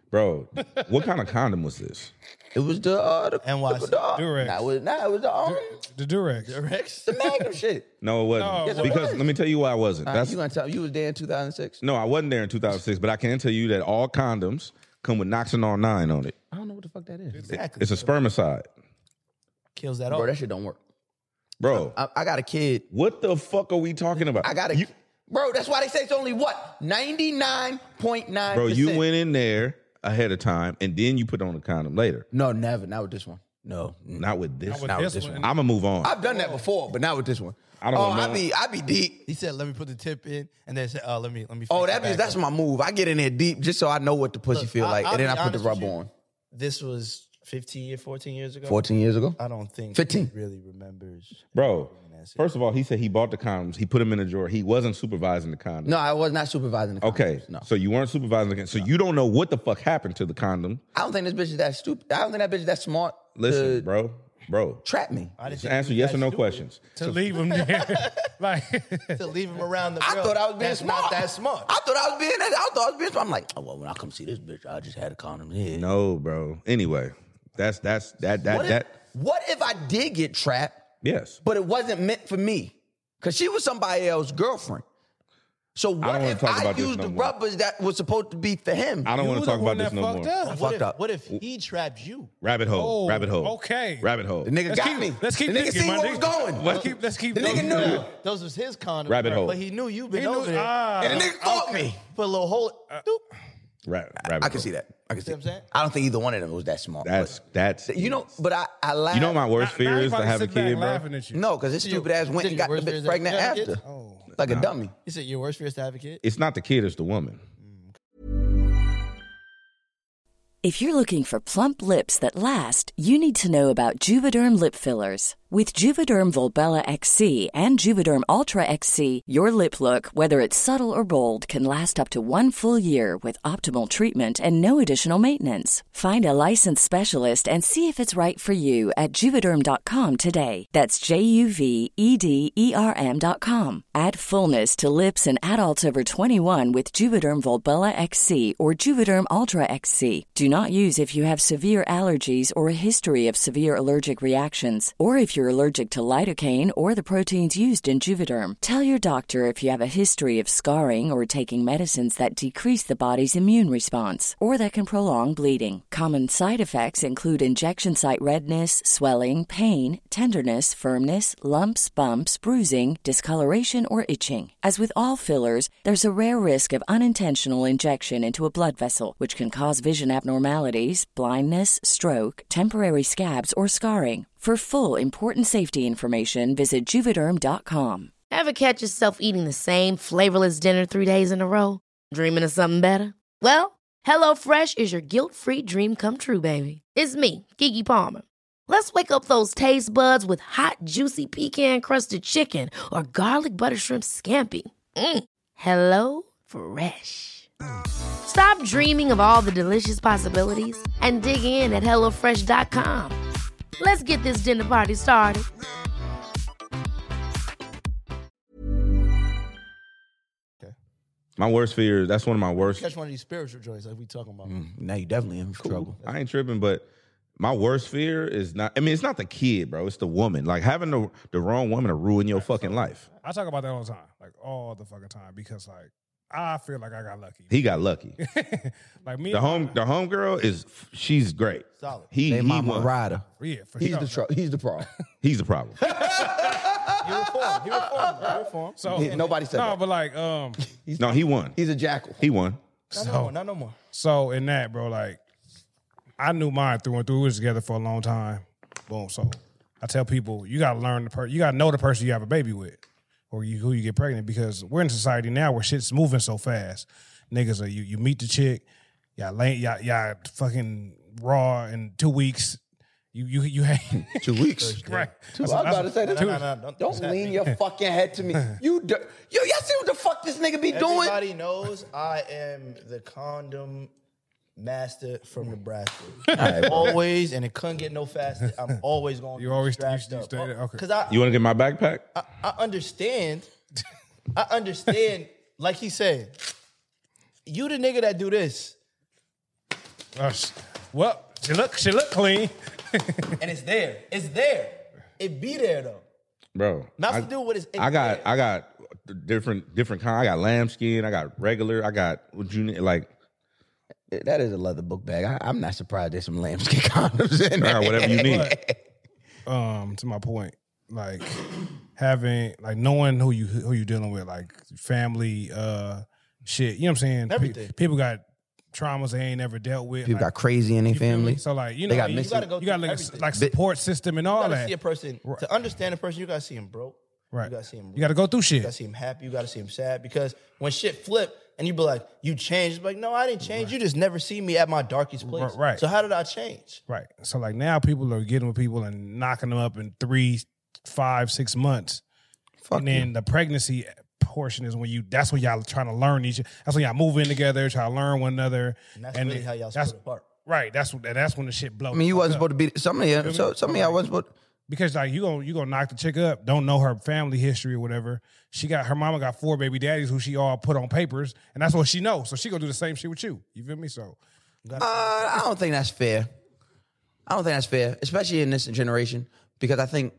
Bro, what kind of condom was this? It was the uh, the N Y C. the, the, uh, Durex. Nah, it was, nah, it was the um, The Durex. Rex? the Magnum shit. No, it wasn't. No, Yes, it because was. let me tell you why I wasn't. Uh, That's you gonna tell you was there in two thousand six? no, I wasn't there in two thousand six, but I can tell you that all condoms come with Noxinol nine on it. I don't know what the fuck that is. Exactly. It's a spermicide, Kills that Bro, off. that shit don't work. bro. I, I got a kid. What the fuck are we talking about? I got a bro. That's why they say it's only what ninety nine point nine. Bro, you went in there ahead of time, and then you put on a condom later. No, never. Not with this one. No, mm. Not with this. Not with Not this with one. I'm gonna move on. I've done that before, but not with this one. I don't Oh, know. I be I be deep. He said, "Let me put the tip in," and then said, "Oh, let me let me." Oh, fix that it be back that's up." my move. I get in there deep just so I know what the pussy Look, feel I- like, I'll and then be I put the honest rubber with you. on. This was fifteen, fourteen years ago. Fourteen years ago. I don't think fifteen. he really remembers. Bro, first of all, he said he bought the condoms. He put them in a drawer. He wasn't supervising the condoms. No, I was not supervising the condoms. Okay, No, so you weren't supervising the condoms. So you don't know what the fuck happened to the condom. I don't think this bitch is that stupid. I don't think that bitch is that smart. Listen, to bro, bro. trap me. I didn't Just think answer he was yes or that no stupid questions. To leave him there. like, To leave him around the I girl. thought I was being That's smart. not that smart. I thought I was being. I thought I was being smart. I'm like, oh well, when I come see this bitch, I just had a condom here. No, bro. Anyway, that's that's that that What if, that. what if I did get trapped, Yes. but it wasn't meant for me? Because she was somebody else's girlfriend. So what wanna if talk I about this used no the more. rubbers that was supposed to be for him? I don't you want the to talk one about this that no fucked more. up. What fucked if, up. what if he trapped you? Rabbit hole. Oh, rabbit hole. okay. Rabbit hole. The nigga Let's got keep, me. let's keep the nigga thinking, see my where was nigga. going. Let's keep, let's keep The nigga thinking. knew. Those was his condom. Rabbit hole. But he knew you been He knew, over there. ah, And the nigga caught me. Put a little hole. Doop. Ra- rabbit I can hole. see that. I can see. what I'm saying? I don't think either one of them was that smart. That's that's. but, you know, but I I laugh. You know my worst Now fear he is to probably have a sit back kid, bro. laughing at you. No, because this stupid ass went Did and your got the worst fear bitch is that pregnant you have a after, kid? Oh. like a dummy. He said your worst fear is to have a kid. It's not the kid, it's the woman. If you're looking for plump lips that last, you need to know about Juvederm lip fillers. With Juvederm Volbella X C and Juvederm Ultra X C, your lip look, whether it's subtle or bold, can last up to one full year with optimal treatment and no additional maintenance. Find a licensed specialist and see if it's right for you at Juvederm dot com today. That's J U V E D E R M dot com. Add fullness to lips in adults over twenty-one with Juvederm Volbella X C or Juvederm Ultra X C. Do not use if you have severe allergies or a history of severe allergic reactions, or if you're allergic to lidocaine or the proteins used in Juvederm. Tell your doctor if you have a history of scarring or taking medicines that decrease the body's immune response or that can prolong bleeding. Common side effects include injection site redness, swelling, pain, tenderness, firmness, lumps, bumps, bruising, discoloration, or itching. As with all fillers, there's a rare risk of unintentional injection into a blood vessel, which can cause vision abnormalities, blindness, stroke, temporary scabs, or scarring. For full, important safety information, visit Juvederm dot com. Ever catch yourself eating the same flavorless dinner three days in a row? Dreaming of something better? Well, HelloFresh is your guilt-free dream come true, baby. It's me, Keke Palmer. Let's wake up those taste buds with hot, juicy pecan-crusted chicken or garlic butter shrimp scampi. Mm. Hello Fresh. Stop dreaming of all the delicious possibilities and dig in at hello fresh dot com. Let's get this dinner party started. My worst fear, that's one of my worst. Catch one of these spiritual joints like we talking about. Now you definitely in trouble. I ain't tripping, but my worst fear is not, I mean, it's not the kid, bro. It's the woman. Like having the, the wrong woman to ruin your fucking life. I talk about that all the time, like all the fucking time, because like I feel like I got lucky. He got lucky. like me, The home the home girl is, she's great. Solid. He, They he mama won. rider. yeah, for He's sure. the tro- he's the problem. He's the problem. He reformed. He reformed. He reformed. So He- nobody said no, that. but like um, No, he won. He's a jackal. He won. Not no more. Not no more. so in that, bro, like I knew mine through and through. We was together for a long time. Boom. So I tell people, you gotta learn the person. You gotta know the person you have a baby with, or you who you get pregnant, because we're in a society now where shit's moving so fast. Niggas are you you meet the chick, y'all lay y'all, y'all fucking raw in two weeks. You you you hang Two weeks. right. I was about to say that. No, no, no, don't- Don't don't lean your fucking head to me. You, d- yo, y'all see what the fuck this nigga be doing? Everybody knows I am the condom master from Nebraska. Always, and it couldn't get no faster. I'm always going. You always- strapped you- you up. stay there? Okay. Because I, You want to get my backpack? I, I understand. I understand. Like he said, you the nigga that do this. Uh, well, she look, she look clean. And it's there. It's there. It be there though. Bro. Nothing to do with it. I got, I got different, different kind. I got lambskin. I got regular. I got what you need, like. That is a leather book bag. I, I'm not surprised there's some lambskin condoms in there. Or whatever you need. But, um, to my point, like having, like knowing who you who you dealing with, like family, uh, shit. You know what I'm saying? Everything. Pe- people got traumas they ain't never dealt with. People like, got crazy in their you feel me? family. So like you know, They got you, missing- gotta go. You got like a like support system and You all gotta that. see a person to understand a person. You gotta see him broke. Right. You gotta see him. You gotta go through You shit. gotta see him happy. You gotta see him sad. Because when shit flip and you be like, you changed. It's like, no, I didn't change. You just never see me at my darkest place. Right. So how did I change? Right. So like now people are getting with people and knocking them up in three, five, six months. Fuck and then you. the pregnancy portion is when you that's when y'all trying to learn each that's when y'all move in together, try to learn one another. And that's and really how y'all that's, split apart. Right. That's what that's when the shit blows. I mean, you wasn't up. supposed to be some of you. So some of y'all wasn't supposed. Because like you gonna you gonna knock the chick up, don't know her family history or whatever. She got her mama got four baby daddies who she all put on papers, and that's what she knows. So she gonna do the same shit with you. You feel me? So Uh, I don't think that's fair. I don't think that's fair, especially in this generation, because I think,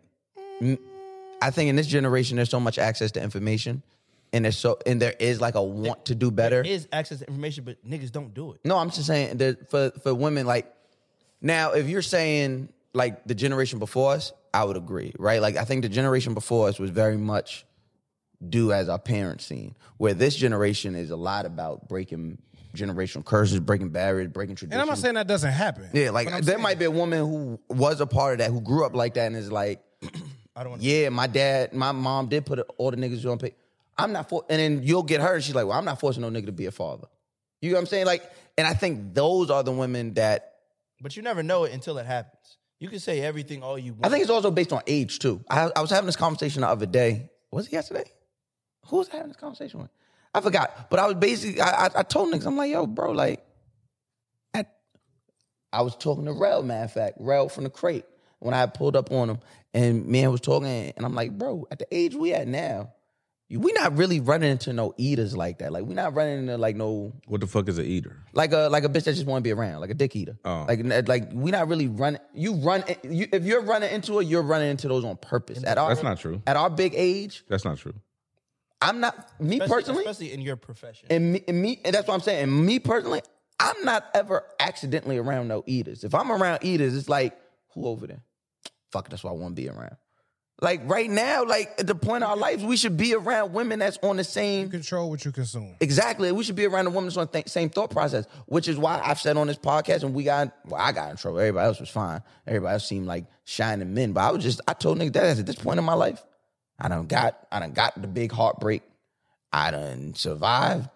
I think in this generation there's so much access to information, and there's so and there is like a want to do better. There is access to information, but niggas don't do it. No, I'm just saying that for for women, like now, if you're saying like the generation before us, I would agree, right? Like I think the generation before us was very much do as our parents seen, where this generation is a lot about breaking generational curses, breaking barriers, breaking traditions. and I'm not saying that doesn't happen. Yeah, like But I'm there saying- might be a woman who was a part of that, who grew up like that, and is like, I don't want yeah, my dad, my mom did put all the niggas on pay. I'm not for, and then you'll get her, and she's like, well, I'm not forcing no nigga to be a father. You know what I'm saying? Like, and I think those are the women that. But you never know it until it happens. You can say everything all you want. I think it's also based on age too. I, I was having this conversation the other day. Was it yesterday? Who was I having this conversation with? I forgot. But I was basically, I, I, I told niggas, I'm like, yo, bro, like, at, I was talking to Rel, matter of fact, Rel from the crate, when I pulled up on him, and man was talking, and I'm like, bro, at the age we at now, we not really running into no eaters like that. Like, we not running into like no, What the fuck is an eater? like a like a bitch that just want to be around, like a dick eater. Oh. Like like we not really running. You run you, if you're running into it, you're running into those on purpose. At our That's not true. At our big age, That's not true. I'm not me especially, personally, especially in your profession. and me, and me, and that's what I'm saying. And me personally, I'm not ever accidentally around no eaters. If I'm around eaters, it's like who over there? Fuck it, that's what I want to be around. Like right now, like at the point of our lives, we should be around women that's on the same. Control what you consume. Exactly. We should be around the women that's on the th- same thought process, which is why I've said on this podcast, and we got, well, I got in trouble. Everybody else was fine. Everybody else seemed like shining men. But I was just, I told niggas that at this point in my life, I done got, I done got the big heartbreak. I done survived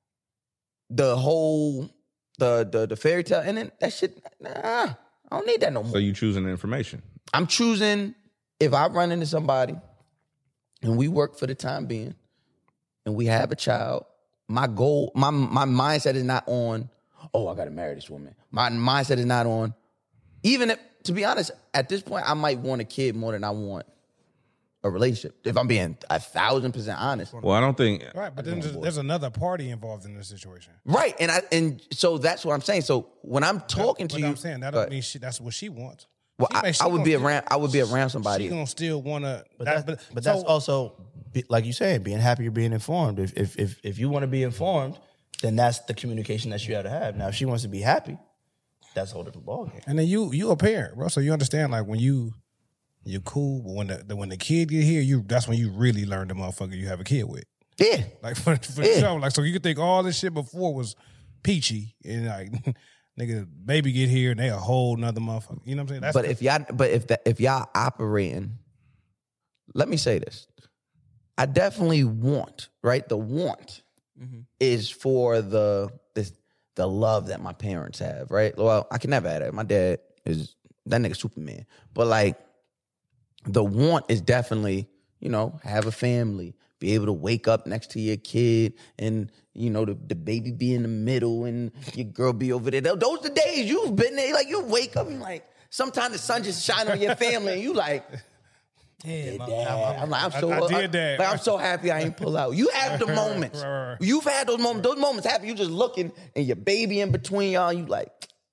the whole, the the the fairy tale. And then that shit, nah, I don't need that no more. So you choosing the information. I'm choosing, if I run into somebody and we work for the time being and we have a child, my goal, my my mindset is not on, oh, I gotta marry this woman. My mindset is not on, even if, to be honest, at this point, I might want a kid more than I want a relationship. If I'm being a thousand percent honest. Well, I don't think. Right, but then there's, there's another party involved in this situation. Right. And I and so that's what I'm saying. So when I'm talking to But you, I'm saying that but- don't mean she, that's what she wants. well, She I, may- she I would gonna be still- around. I would be around somebody. She gonna still wanna. But that- that's, but, so- that's also, be- like you saying, being happy you're being informed. If if if if you want to be informed, then that's the communication that you have to have. Now, if she wants to be happy, that's a whole different ballgame. And then you you a parent, bro. So you understand like when you you're cool, but when the, the when the kid get here, you that's when you really learn the motherfucker you have a kid with. Yeah. Like for, for Yeah. sure. Like so you could think all this shit before was peachy and like nigga baby get here and they a whole nother motherfucker. You know what I'm saying? That's But if y'all, but if that, if y'all operating, let me say this: I definitely want, right? The want is for the this the love that my parents have, right? Well, I can never have that. My dad is that nigga Superman, but like the want is definitely, you know, have a family, be able to wake up next to your kid, and you know the, the baby be in the middle, and your girl be over there. Those the days you've been there. Like you wake up and like sometimes the sun just shine on your family, and you like, Damn, Dad. I'm like, I'm so, I- I did I- that. like, I'm so happy I ain't pull out. You have the moments. Right, right, right. You've had those moments. Those moments happen. You just looking, and your baby in between y'all. You like,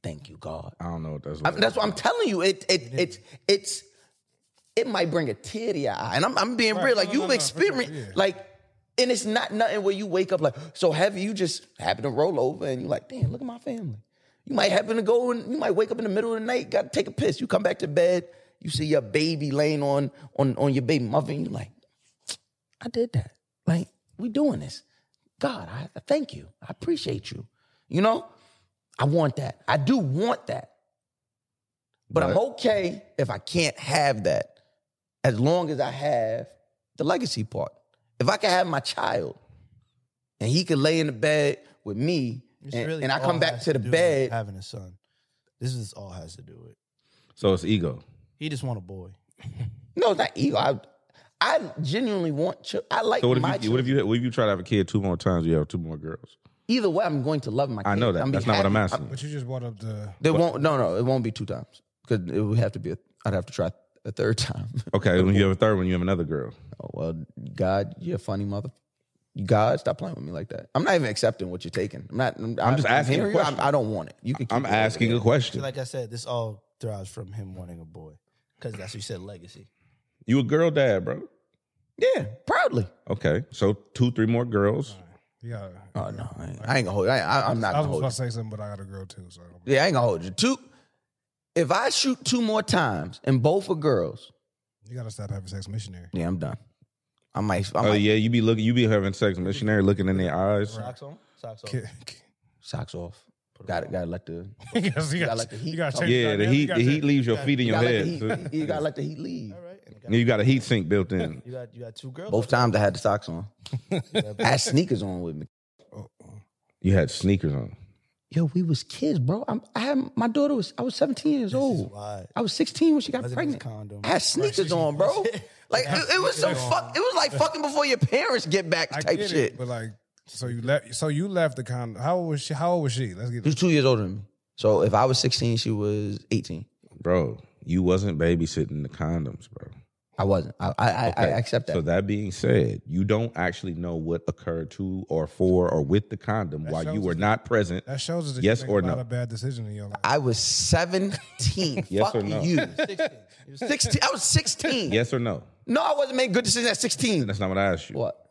Thank you, God. I don't know what that's I, like. that's what I'm telling you. It it it's it's it might bring a tear to your eye, and I'm I'm being Right. real. Like No, you've no, no, experienced, for sure, yeah. like, and it's not nothing where you wake up like so heavy. You just happen to roll over, and you're like, damn, look at my family. You might happen to go and you might wake up in the middle of the night, got to take a piss. You come back to bed, you see your baby laying on on on your baby mother, and you're like, I did that. Like we doing this. God, I, I thank you. I appreciate you. You know, I want that. I do want that. But, but I'm okay if I can't have that as long as I have the legacy part. If I can have my child and he can lay in the bed with me and, really and I all come back has to the do with bed. having a son. This is all has to do with. So it's ego. He just want a boy. No, it's not ego. I, I genuinely want children. I like So what my if you what if children. you what if you try to have a kid two more times? You have two more girls. Either way, I'm going to love my kids. I know that. I'm That's be not what I'm happy. asking. But you just brought up the. There won't. No, no, it won't be two times because it would have to be. A, I'd have to try a third time. Okay, when you have a third one, you have another girl. Oh well, God, you're a funny mother. God, stop playing with me like that. I'm not even accepting what you're taking. I'm not. I'm, I'm just asking hearing a you. question. I'm- I don't want it. You can. Keep I'm it over asking there. a question. Like I said, this all derives from him wanting a boy. Because that's what you said, legacy. You a girl dad, bro? Yeah, proudly. Okay, so two, three more girls. Yeah. Oh no, I ain't, I ain't gonna hold you. I, I, I'm not I gonna was hold about you. to say something, but I got a girl too. So Yeah, I ain't gonna hold you. Two. If I shoot two more times and both are girls, you got to stop having sex, missionary. yeah, I'm done. I might. I Oh might yeah, you be looking, you be having sex missionary, looking in their eyes. Socks on? Socks on. Kid- socks off. Got it. Got to let the. you got gotta to let the heat you got come. to Yeah, the heat, the heat leaves your feet in You your gotta, head. let the heat, you gotta let the heat leave. All right. And you got, You got a heat sink built in. you got you got two girls. Both times I had the socks on. I had sneakers on with me. You had sneakers on. Yo, we was kids, bro. I'm, I had my daughter was. I was seventeen years old. why. I was sixteen when she got Wasn't pregnant. his condom. I had sneakers on, bro. Like it, it was some fuck. It was like fucking before your parents get back I type get shit. it, but like, so you left. So you left the con. How old was she? How old was she? Let's get. She was two years older than me. So if I was sixteen, she was eighteen. Bro, you wasn't babysitting the condoms, bro. I wasn't. I I, I, I accept that. So that being said, you don't actually know what occurred to or for or with the condom while you shows were us not present. That shows us that Yes you make or a lot no? of bad decisions in your life. I was seventeen. Yes Fuck or no? you. sixteen. sixteen. I was sixteen. Yes or no? No, I wasn't making good decisions at sixteen. That's not what I asked you. What?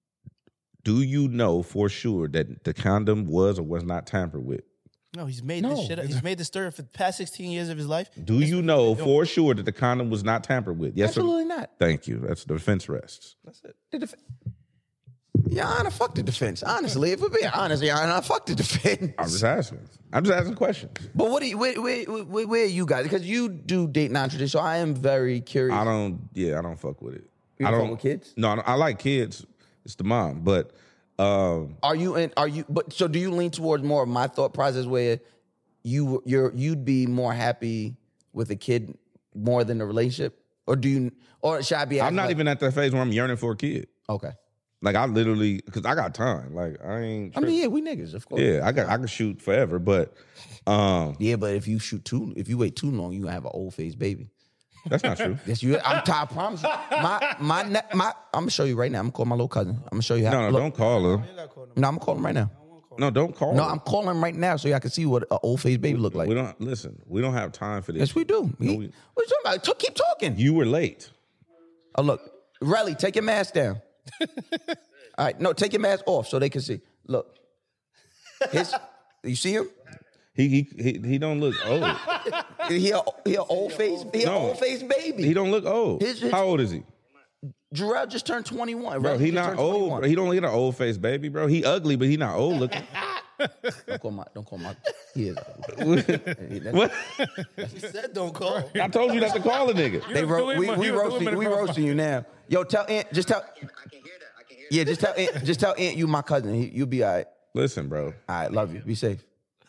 Do you know for sure that the condom was or was not tampered with? No, he's made No. this shit up. He's made this story for the past sixteen years of his life. Do you know for sure that the condom was not tampered with? Yes Absolutely or not. Thank you. That's the defense rests. That's it. The def- Your Honor, fuck the defense. Honestly, if we're being honest, Your Honor, fuck the defense. I'm just asking. I'm just asking questions. But what do you, where, where, where, where are you guys? Because you do date non-traditional, so I am very curious. I don't. Yeah, I don't fuck with it. You I don't don't fuck with kids? No, I, don't- I like kids. It's the mom, but um, Are you in? Are you? But so do you lean towards more of my thought process where you you're you'd be more happy with a kid more than the relationship, or do you? Or should I be? I'm asking not like- even at that phase where I'm yearning for a kid. Okay. Like I literally, because I got time. Like I ain't. I mean, yeah, we niggas, of course. yeah, I got. I can shoot forever, but um, Yeah, but if you shoot too, if you wait too long, you gonna have an old face baby. that's not true. Yes, you. I'm. I promise you. My my ne- my. I'm gonna show you right now. I'm gonna call my little cousin. I'm gonna show you how. No, no, look. don't call him. No, I'm gonna call him right now. No, don't call No, him. I'm calling him right now so y'all can see what an old face baby look like. We don't listen. We don't have time for this. Yes, we do. No, He- we- what you talking about? Talk- keep talking. you were late. Oh, look. Relly, take your mask down. All right. No, take your mask off so they can see. Look. His, you see him? He he he, he don't look old. He a, he a old face. He No. a old face baby. He don't look old. His- his- How old is he? Jarrell just turned twenty-one. Bro, Relly he just not turned old. twenty-one. Bro. He don't get an old face baby, bro. He ugly, but he not old looking. Don't call my. Don't call my. He is. ugly. That's- What? He said don't call. I told you not to call a nigga. They ro- doing we my- we you was roasting doing we my- roasting you now. Yo, tell Aunt. Just tell. I can hear that. I can hear Yeah, just tell Aunt. Just tell Aunt you my cousin. He, you'll be all right. Listen, bro. All right, love you. Be safe.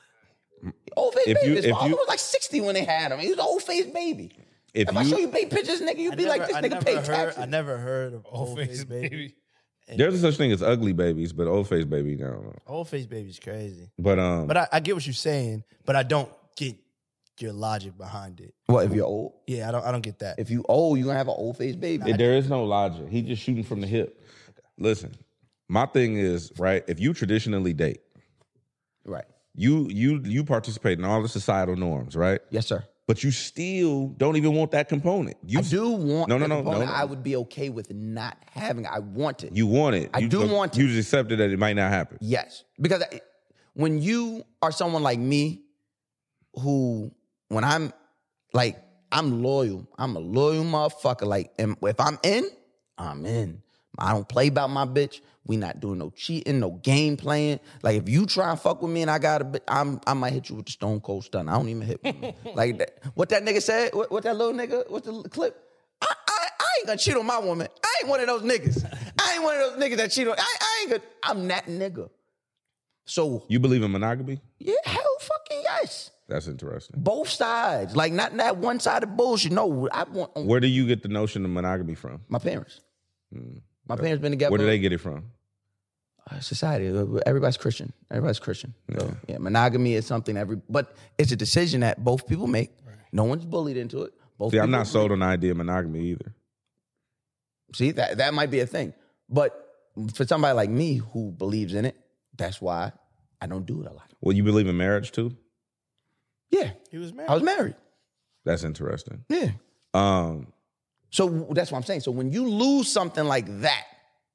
Old face If baby. you- His if father you- was like sixty when they had him. He was an old face baby. If If I you- show you baby pictures, nigga, you'd I be never- like, this I nigga never paid heard, taxes. I never heard of Old old face face baby. baby. There's a such thing as ugly babies, but old face baby, I don't know. Old face baby's crazy. But um, But I, I get what you're saying, but I don't get your logic behind it. What if you're old? Yeah, I don't I don't get that. If you old, you gonna have an old face baby. it- there is no logic. He just shooting from the hip. Listen, my thing is right. If you traditionally date, Right. You you you participate in all the societal norms, right? Yes, sir. But you still don't even want that component. You I do want no, no, the no, component. no, no. I would be okay with not having it. I want it. You want it. I you, do so want You it. just accepted that it might not happen. Yes. Because I, when you are someone like me, who, when I'm, like, I'm loyal. I'm a loyal motherfucker. Like, and if I'm in, I'm in. I don't play about my bitch. We not doing no cheating, no game playing. Like, if you try and fuck with me and I got a bit, I'm, I might hit you with the Stone Cold Stunner. I don't even hit you. Like, that, what that nigga said, what, what that little nigga, what's the clip? I, I, I ain't gonna cheat on my woman. I ain't one of those niggas. I ain't one of those niggas that cheat on, I, I ain't gonna, I'm that nigga. So. You believe in monogamy? Yeah, hell fucking yes. That's interesting. Both sides. Like, not that one-sided bullshit. No, I want. Where do you get the notion of monogamy from? My parents. Hmm. My parents been together. Where do they get it from? Uh, society. Everybody's Christian. Everybody's Christian. So, yeah. yeah, monogamy is something every, but it's a decision that both people make. Right. No one's bullied into it. Both See, I'm not agree. sold on the idea of monogamy either. See, that that might be a thing. But for somebody like me who believes in it, that's why I don't do it a lot. Well, you believe in marriage too? Yeah. He was married. I was married. That's interesting. Yeah. Um. So that's what I'm saying. So when you lose something like that,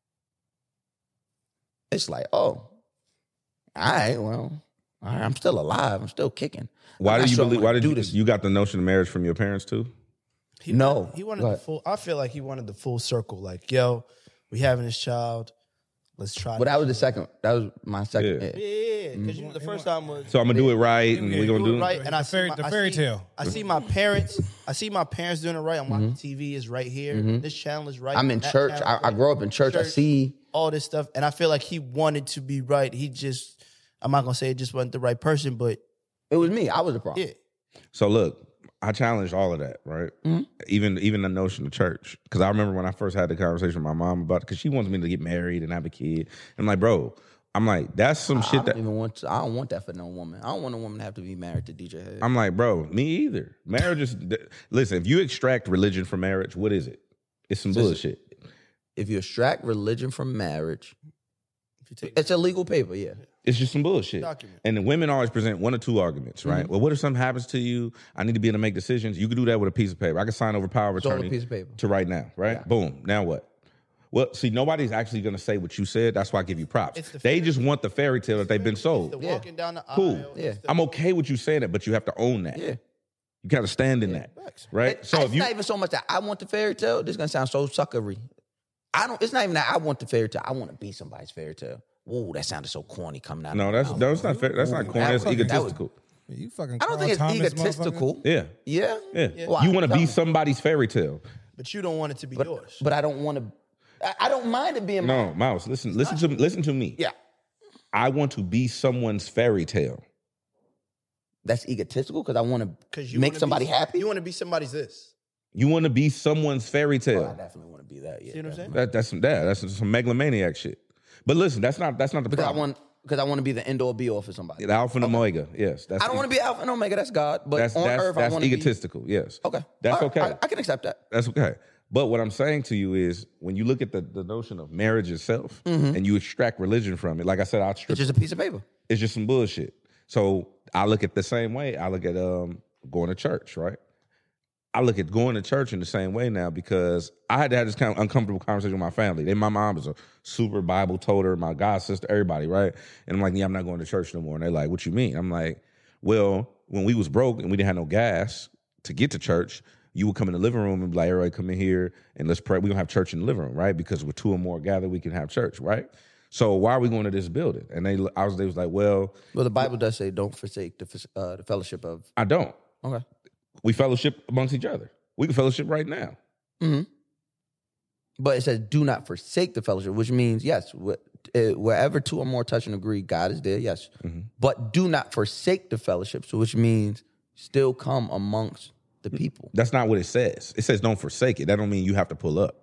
it's like, oh, all right, well, all right, I'm still alive. I'm still kicking. Why do you sure believe? Why did do you? this? You got the notion of marriage from your parents too? He no, wanted, he wanted the full. I feel like he wanted the full circle. Like, yo, we having this child. Let's try. But that was the second. That was my second. Yeah. Yeah. Yeah, because Mm-hmm. the first time was. So I'm gonna do it right, and we're gonna do do it right, and I The fairy- see my, the I fairy see- tale. I see my parents. I see my parents doing it right. I'm watching Mm-hmm. T V is right here. This channel is right. I'm in that church. channel I, is I right. grew up in church. I see. all this stuff, and I feel like he wanted to be right. He just, I'm not gonna say it just wasn't the right person, but It was me. I was the problem. yeah. So look, I challenged all of that, right? Mm-hmm. Even even the notion of church, because I remember when I first had the conversation with my mom about, because she wants me to get married and have a kid. And I'm like, bro, I'm like, that's some I, shit I don't that even want. To, I don't want that for no woman. I don't want a woman to have to be married to D J Head. I'm like, bro, me either. Marriage is listen. If you extract religion from marriage, what is it? It's some bullshit. If you extract religion from marriage, it's a legal paper. Yeah. It's just some bullshit. Document. And the women always present one or two arguments, right? Mm-hmm. Well, what if something happens to you? I need to be able to make decisions. You can do that with a piece of paper. I can sign over power of It's all a attorney piece of paper. to right now, right? Yeah. Boom. Now what? Well, see, nobody's actually going to say what you said. That's why I give you props. It's the They fairy- just want the fairy tale that they've been sold. The Yeah. walking down the Cool. aisle. Yeah. it's the- I'm okay with you saying it, but you have to own that. Yeah. You got to stand in that, right? It- So it's if you, not even so much that I want the fairy tale. This is gonna sound so suckery. I don't. It's not even that I want the fairy tale. I want to be somebody's fairy tale. Whoa, that sounded so corny coming out. no, of that's my mouth. that's not fair. That's not corny. that That's would- that would- egotistical. You fucking. I don't Carl think it's Thomas, egotistical. motherfucker. Yeah, Yeah. yeah. Why? You want to Tell be me. somebody's fairy tale. But you don't want it to be But, yours. but I don't want to. I, I don't mind it being. No, mine. Mouse. Listen, listen to listen to me. Yeah. I want to be someone's fairy tale. That's egotistical because I want to Because you make wanna somebody be, happy. You want to be somebody's this. You want to be someone's fairy Oh, I tale. definitely want to be that. Yeah. See what I'm saying? That, that's some that, that's some megalomaniac shit. But listen, that's not that's not the Because I problem. want. Because I want to be the end all be all for somebody. The Alpha and Omega. Yes, that's I don't want to be Alpha and Omega. That's God. But that's on that's, earth, I that's want to be. egotistical. Yes. Okay. That's All right, okay. I, I can accept that. That's okay. But what I'm saying to you is, when you look at the, the notion of marriage itself and you extract religion from it, like I said, I'll strip It's just a piece of paper. it's just some bullshit. So I look at the same way. I look at um, going to church, right? I look at going to church in the same way now because I had to have this kind of uncomfortable conversation with my family. They, my mom was a super Bible toter, my god sister, everybody, right? And I'm like, yeah, I'm not going to church no more. And they're like, what you mean? I'm like, well, when we was broke and we didn't have no gas to get to church, you would come in the living room and be like, everybody come in here and let's pray. We're going to have church in the living room, right? Because with two or more gathered, we can have church, right? So why are we going to this building? And they, I was, they was like, well, Well, the Bible does say, "Don't forsake the uh, the fellowship of." I don't. Okay. We fellowship amongst each other. We can fellowship right now. Mm-hmm. But it says, "Do not forsake the fellowship," which means yes, wh- uh, wherever two or more touch and agree, God is there. Yes, Mm-hmm. but do not forsake the fellowship. So, which means still come amongst the people. That's not what it says. It says don't forsake it. That don't mean you have to pull up.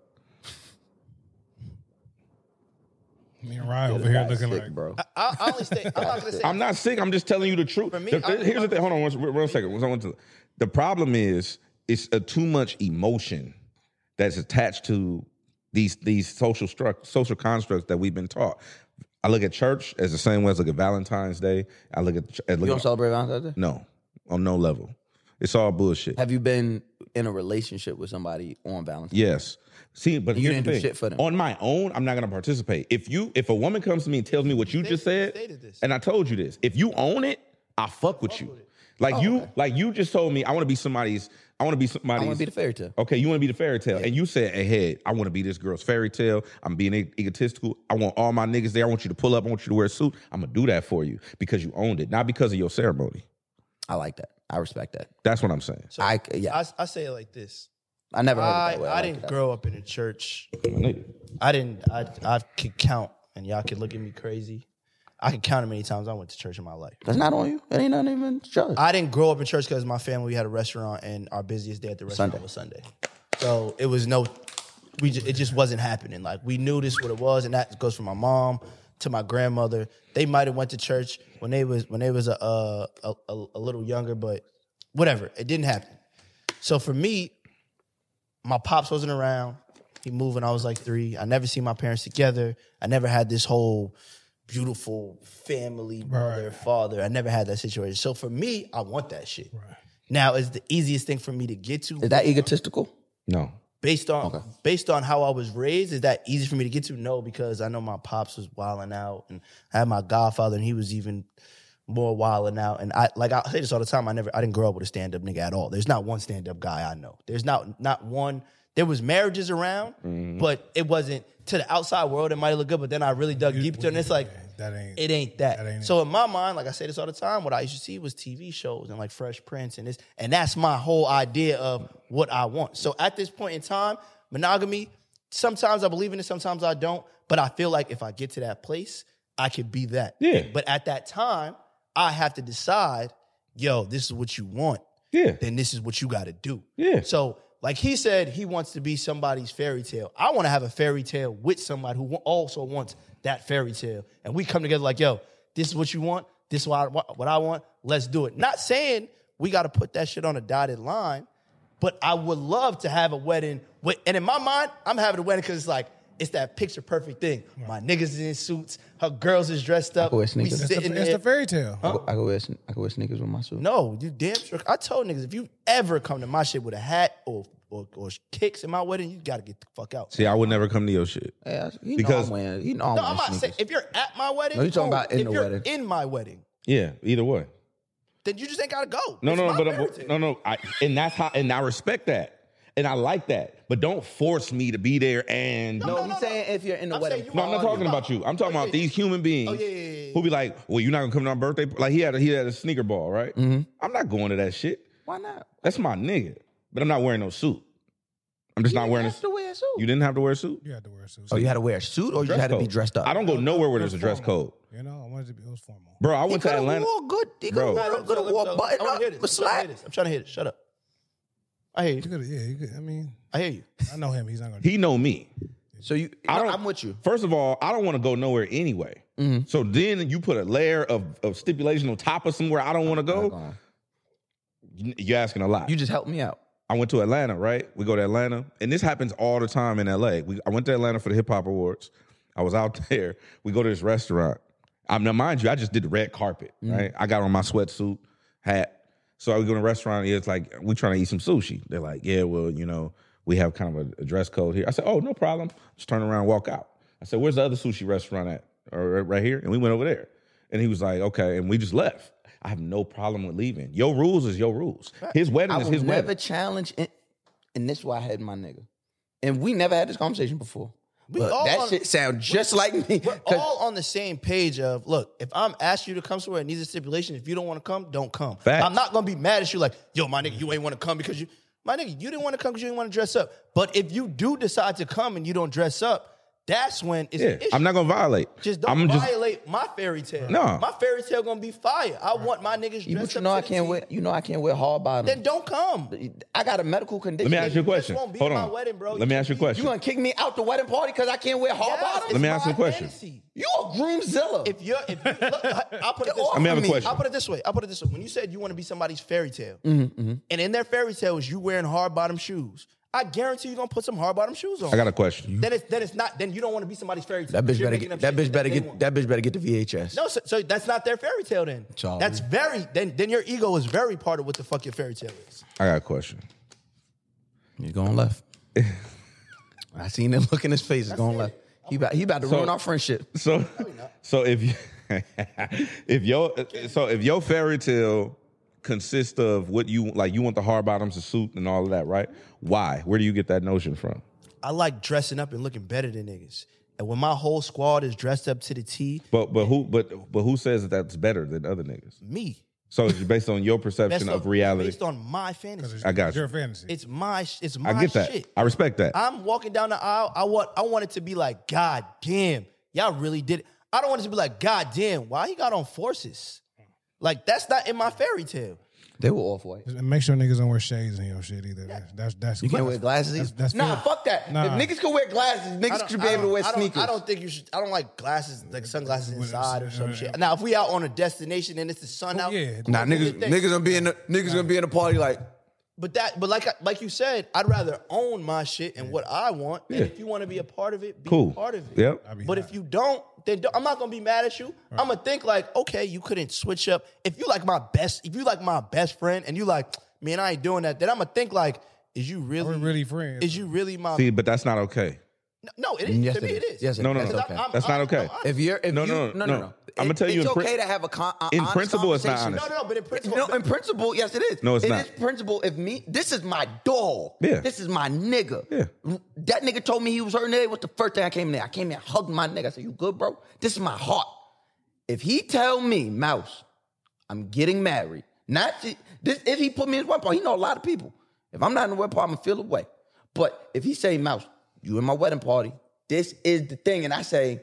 Me and Ryan over here Guy's looking sick, like, bro. I, I only say, I'm not gonna say. I'm not sick. I'm just telling you the truth. For me, The- I- here's the thing. Hold on one, one second. One second. The problem is it's a too much emotion that's attached to these these social struct, social constructs that we've been taught. I look at church as the same way as I look at Valentine's Day. I look at. At look You don't at, celebrate Valentine's Day? No, on no level. It's all bullshit. Have you been in a relationship with somebody on Valentine's Day? Yes. See, but You here's didn't the do thing. shit for them. On my own, I'm not gonna participate. If you, if a woman comes to me and tells me what you just said, stated this. and I told you this, if you own it, I fuck with you. Like Oh, you, okay. like you just told me, I want to be somebody's. I want to be somebody's. I want to be the fairy tale. Okay, you want to be the fairy tale, and you said, "Hey, hey, I want to be this girl's fairy tale. I'm being e- egotistical. I want all my niggas there. I want you to pull up. I want you to wear a suit. I'm gonna do that for you because you owned it, not because of your ceremony." I like that. I respect that. That's what I'm saying. So I yeah. I, I say it like this. I never heard I, it that way. I like didn't that. grow up in a church. Nigga. I didn't. I I could count, and y'all could look at me crazy. I can count how many times I went to church in my life. That's not on you. It ain't not even church. I didn't grow up in church because my family, we had a restaurant, and our busiest day at the restaurant Sunday. was Sunday. So it was no, we just, it just wasn't happening. Like we knew this what it was, and that goes from my mom to my grandmother. They might have went to church when they was when they was a a, a a little younger, but whatever, it didn't happen. So for me, my pops wasn't around. He moved when I was like three. I never seen my parents together. I never had this whole beautiful family, mother, father. I never had that situation. So for me, I want that shit. Right. Now, it's the easiest thing for me to get to. Is that egotistical? No. Based on based on how I was raised, is that easy for me to get to? No, because I know my pops was wilding out, and I had my godfather, and he was even more wilding out. And I like I say this all the time. I never, I didn't grow up with a stand up nigga at all. There's not one stand up guy I know. There's not not one. There was marriages around, Mm-hmm. but it wasn't to the outside world. It might look good, but then I really dug deep into it, and it's like That ain't. it ain't that. That ain't so in my mind, like I say this all the time, what I used to see was T V shows and like Fresh Prince and this, and that's my whole idea of what I want. So at this point in time, monogamy, sometimes I believe in it, sometimes I don't, but I feel like if I get to that place, I could be that. Yeah. But at that time, I have to decide, yo, this is what you want. Yeah. Then this is what you got to do. Yeah. So like he said, he wants to be somebody's fairy tale. I want to have a fairy tale with somebody who also wants that fairy tale. And we come together like, yo, this is what you want. This is what I, what I want. Let's do it. Not saying we got to put that shit on a dotted line, but I would love to have a wedding. With, and in my mind, I'm having a wedding because it's like, it's that picture perfect thing. My niggas is in suits. Her girls is dressed up. I wear We sneakers. It's the, sitting it's there. the fairy tale. I, go, I, go wear, sne- I go wear sneakers with my suit. No, you damn sure. I told niggas, if you ever come to my shit with a hat or or, or kicks in my wedding, you got to get the fuck out. See, I would never come to your shit. Yeah, he Because- know I'm wearing. He know I'm No, wearing I'm not sneakers. saying if you're at my wedding. No, you talking cool. about in if the you're wedding. in my wedding, Yeah, either way. then you just ain't gotta go. No, It's no, my but fairy but- tale. no, no. I, and that's how, and I respect that, and I like that. But don't force me to be there. And No, No, no, he's no, saying if you're in the I'm wedding. saying you no, I'm not are- talking you about are- you. I'm talking Oh, about yeah. these human beings Oh, yeah, yeah, yeah, yeah. who be like, "Well, you're not gonna come to our birthday." Like he had a, he had a sneaker ball, right? Mm-hmm. I'm not going to that shit. Why not? That's my nigga. But I'm not wearing no suit. I'm just You not didn't wearing a have to wear a suit. You didn't have to wear a suit. You had to wear a suit. Oh, you had to wear a suit, or you Dress had to be code. dressed up. I don't go nowhere where there's a dress code. You know, I wanted to be. It was formal. Bro, I He went to could have Atlanta. wore good. He could Bro. have So, wore so, button I wanna hear up this. with I'm trying to hear slacks. this. I'm trying to hear this. Shut up. I hear You you. could, yeah. You could. I mean, I hear you. I know him. He's not gonna. He know me. So you, I no, don't, I'm with you. First of all, I don't want to go nowhere anyway. So then you put a layer of, of stipulation on top of somewhere I don't want to go. You- You're asking a lot. You just helped me out. I went to Atlanta, right? We go to Atlanta, and this happens all the time in L A. We, I went to Atlanta for the Hip Hop Awards. I was out there. We go to this restaurant. I'm now, mind you, I just did the red carpet, right? I got on my sweatsuit, hat. So I go to the restaurant. It's like we trying to eat some sushi. They're like, yeah, well, you know, we have kind of a, a dress code here. I said, oh, no problem. Just turn around and walk out. I said, where's the other sushi restaurant at? Or right here? And we went over there. And he was like, okay, and we just left. I have no problem with leaving. Your rules is your rules. His wedding I is will his never wedding. challenge, and, and this is why I had my nigga. And we never had this conversation before. We But all that on- shit sound just like me. We're 'Cause all on the same page of, look, if I'm asking you to come somewhere and needs a stipulation, if you don't want to come, don't come. Facts. I'm not going to be mad at you like, yo, my nigga, you ain't want to come because you, my nigga, you didn't want to come because you didn't want to dress up. But if you do decide to come and you don't dress up, that's when it's Yeah, an issue. I'm not gonna violate. Just don't I'm just violate my fairy tale. No. My fairy tale gonna be fire. I want my niggas you, dressed but you up know I to the can't T. wear. You know I can't wear hard bottoms. Then don't come. I got a medical condition. let me ask you a This question. won't be Hold my on. wedding, bro. Let me ask you a You question. gonna kick me out the wedding party because I can't wear hard Yes, bottoms? it's Let me ask you a my question. fantasy. You a groomzilla. If you're, if you, look, I- I'll put it Get this off way. Let me have a me. question. I'll put it this way. I'll put it this way. When you said you want to be somebody's fairy tale, Mm-hmm, and in their fairy tale is you wearing hard bottom shoes, I guarantee you're gonna put some hard bottom shoes on. I got a question. Then it's then it's not. Then you don't want to be somebody's fairy tale. That bitch You're better making get up that shit bitch better they get want. that bitch better get the V H S. No, so, so that's not their fairy tale. Then all that's right. very. Then then your ego is very part of what the fuck your fairy tale is. I got a question. He's going left. I seen him look in his face. He's going left. He about he about to So- ruin our friendship. So, so if you, if your, so if your fairy tale consists of what you like, you want the hard bottoms, the suit, and all of that, right? Why? Where do you get that notion from? I like dressing up and looking better than niggas. And when my whole squad is dressed up to the T, But but who but but who says that that's better than other niggas? me. So it's based on your perception Based of on- reality. Based on my fantasy. I got It's you. your fantasy. It's my sh- it's my I get that. shit. I respect that. I'm walking down the aisle. I want I want it to be like, God damn, y'all really did it. I don't want it to be like, God damn, why he got on forces? Like that's not in my fairy tale. They were off white. Make sure niggas don't wear shades in your shit either. That's that's, that's You can't wear glasses That's, either? that's Nah, fair. fuck that. Nah. If niggas can wear glasses, I niggas don't- should I be able to don't- wear I don't- sneakers. I don't think you should. I don't like glasses, like sunglasses With- inside or some uh, shit. Now, if we out on a destination and it's the sun Oh, out, yeah. cool, Nah, do your niggas, thing. niggas gonna be in the niggas gonna be in the party like But that, but like, I- like you said, I'd rather own my shit and what I want. And if you want to be a part of it, be Cool. a part of it. Yep. I'd be But hot. if you don't, then don't, I'm not gonna be mad at you. I'm gonna think like, okay, you couldn't switch up. If you like my best, if you like my best friend, and you like, man, I ain't doing that. Then I'm gonna think like, is you really, Are we really friends? Is you really my? See, but that's not okay. No, it is. Yes, to me, it it is. is. Yes, it No, no, is. no. That's okay. That's not okay. if you're if No, you, no, no, no, no. no. I'ma It- tell you it's in prin- okay to have a con- a in honest principle, it's not conversation. honest. No, no, no. But in principle, No, in principle, yes, it is. No, it's It not. is principle. If me, this is my dog. Yeah. This is my nigga. Yeah. That nigga told me he was hurting today. What's the first thing I came in there? I came in, hugged my nigga. I said, "You good, bro? This is my heart." If he tell me, Mouse, I'm getting married. Not to- this. If he put me in his wedding party, he know a lot of people. If I'm not in the wedding party, I'm gonna feel away. But if he say, Mouse, you in my wedding party, this is the thing, and I say,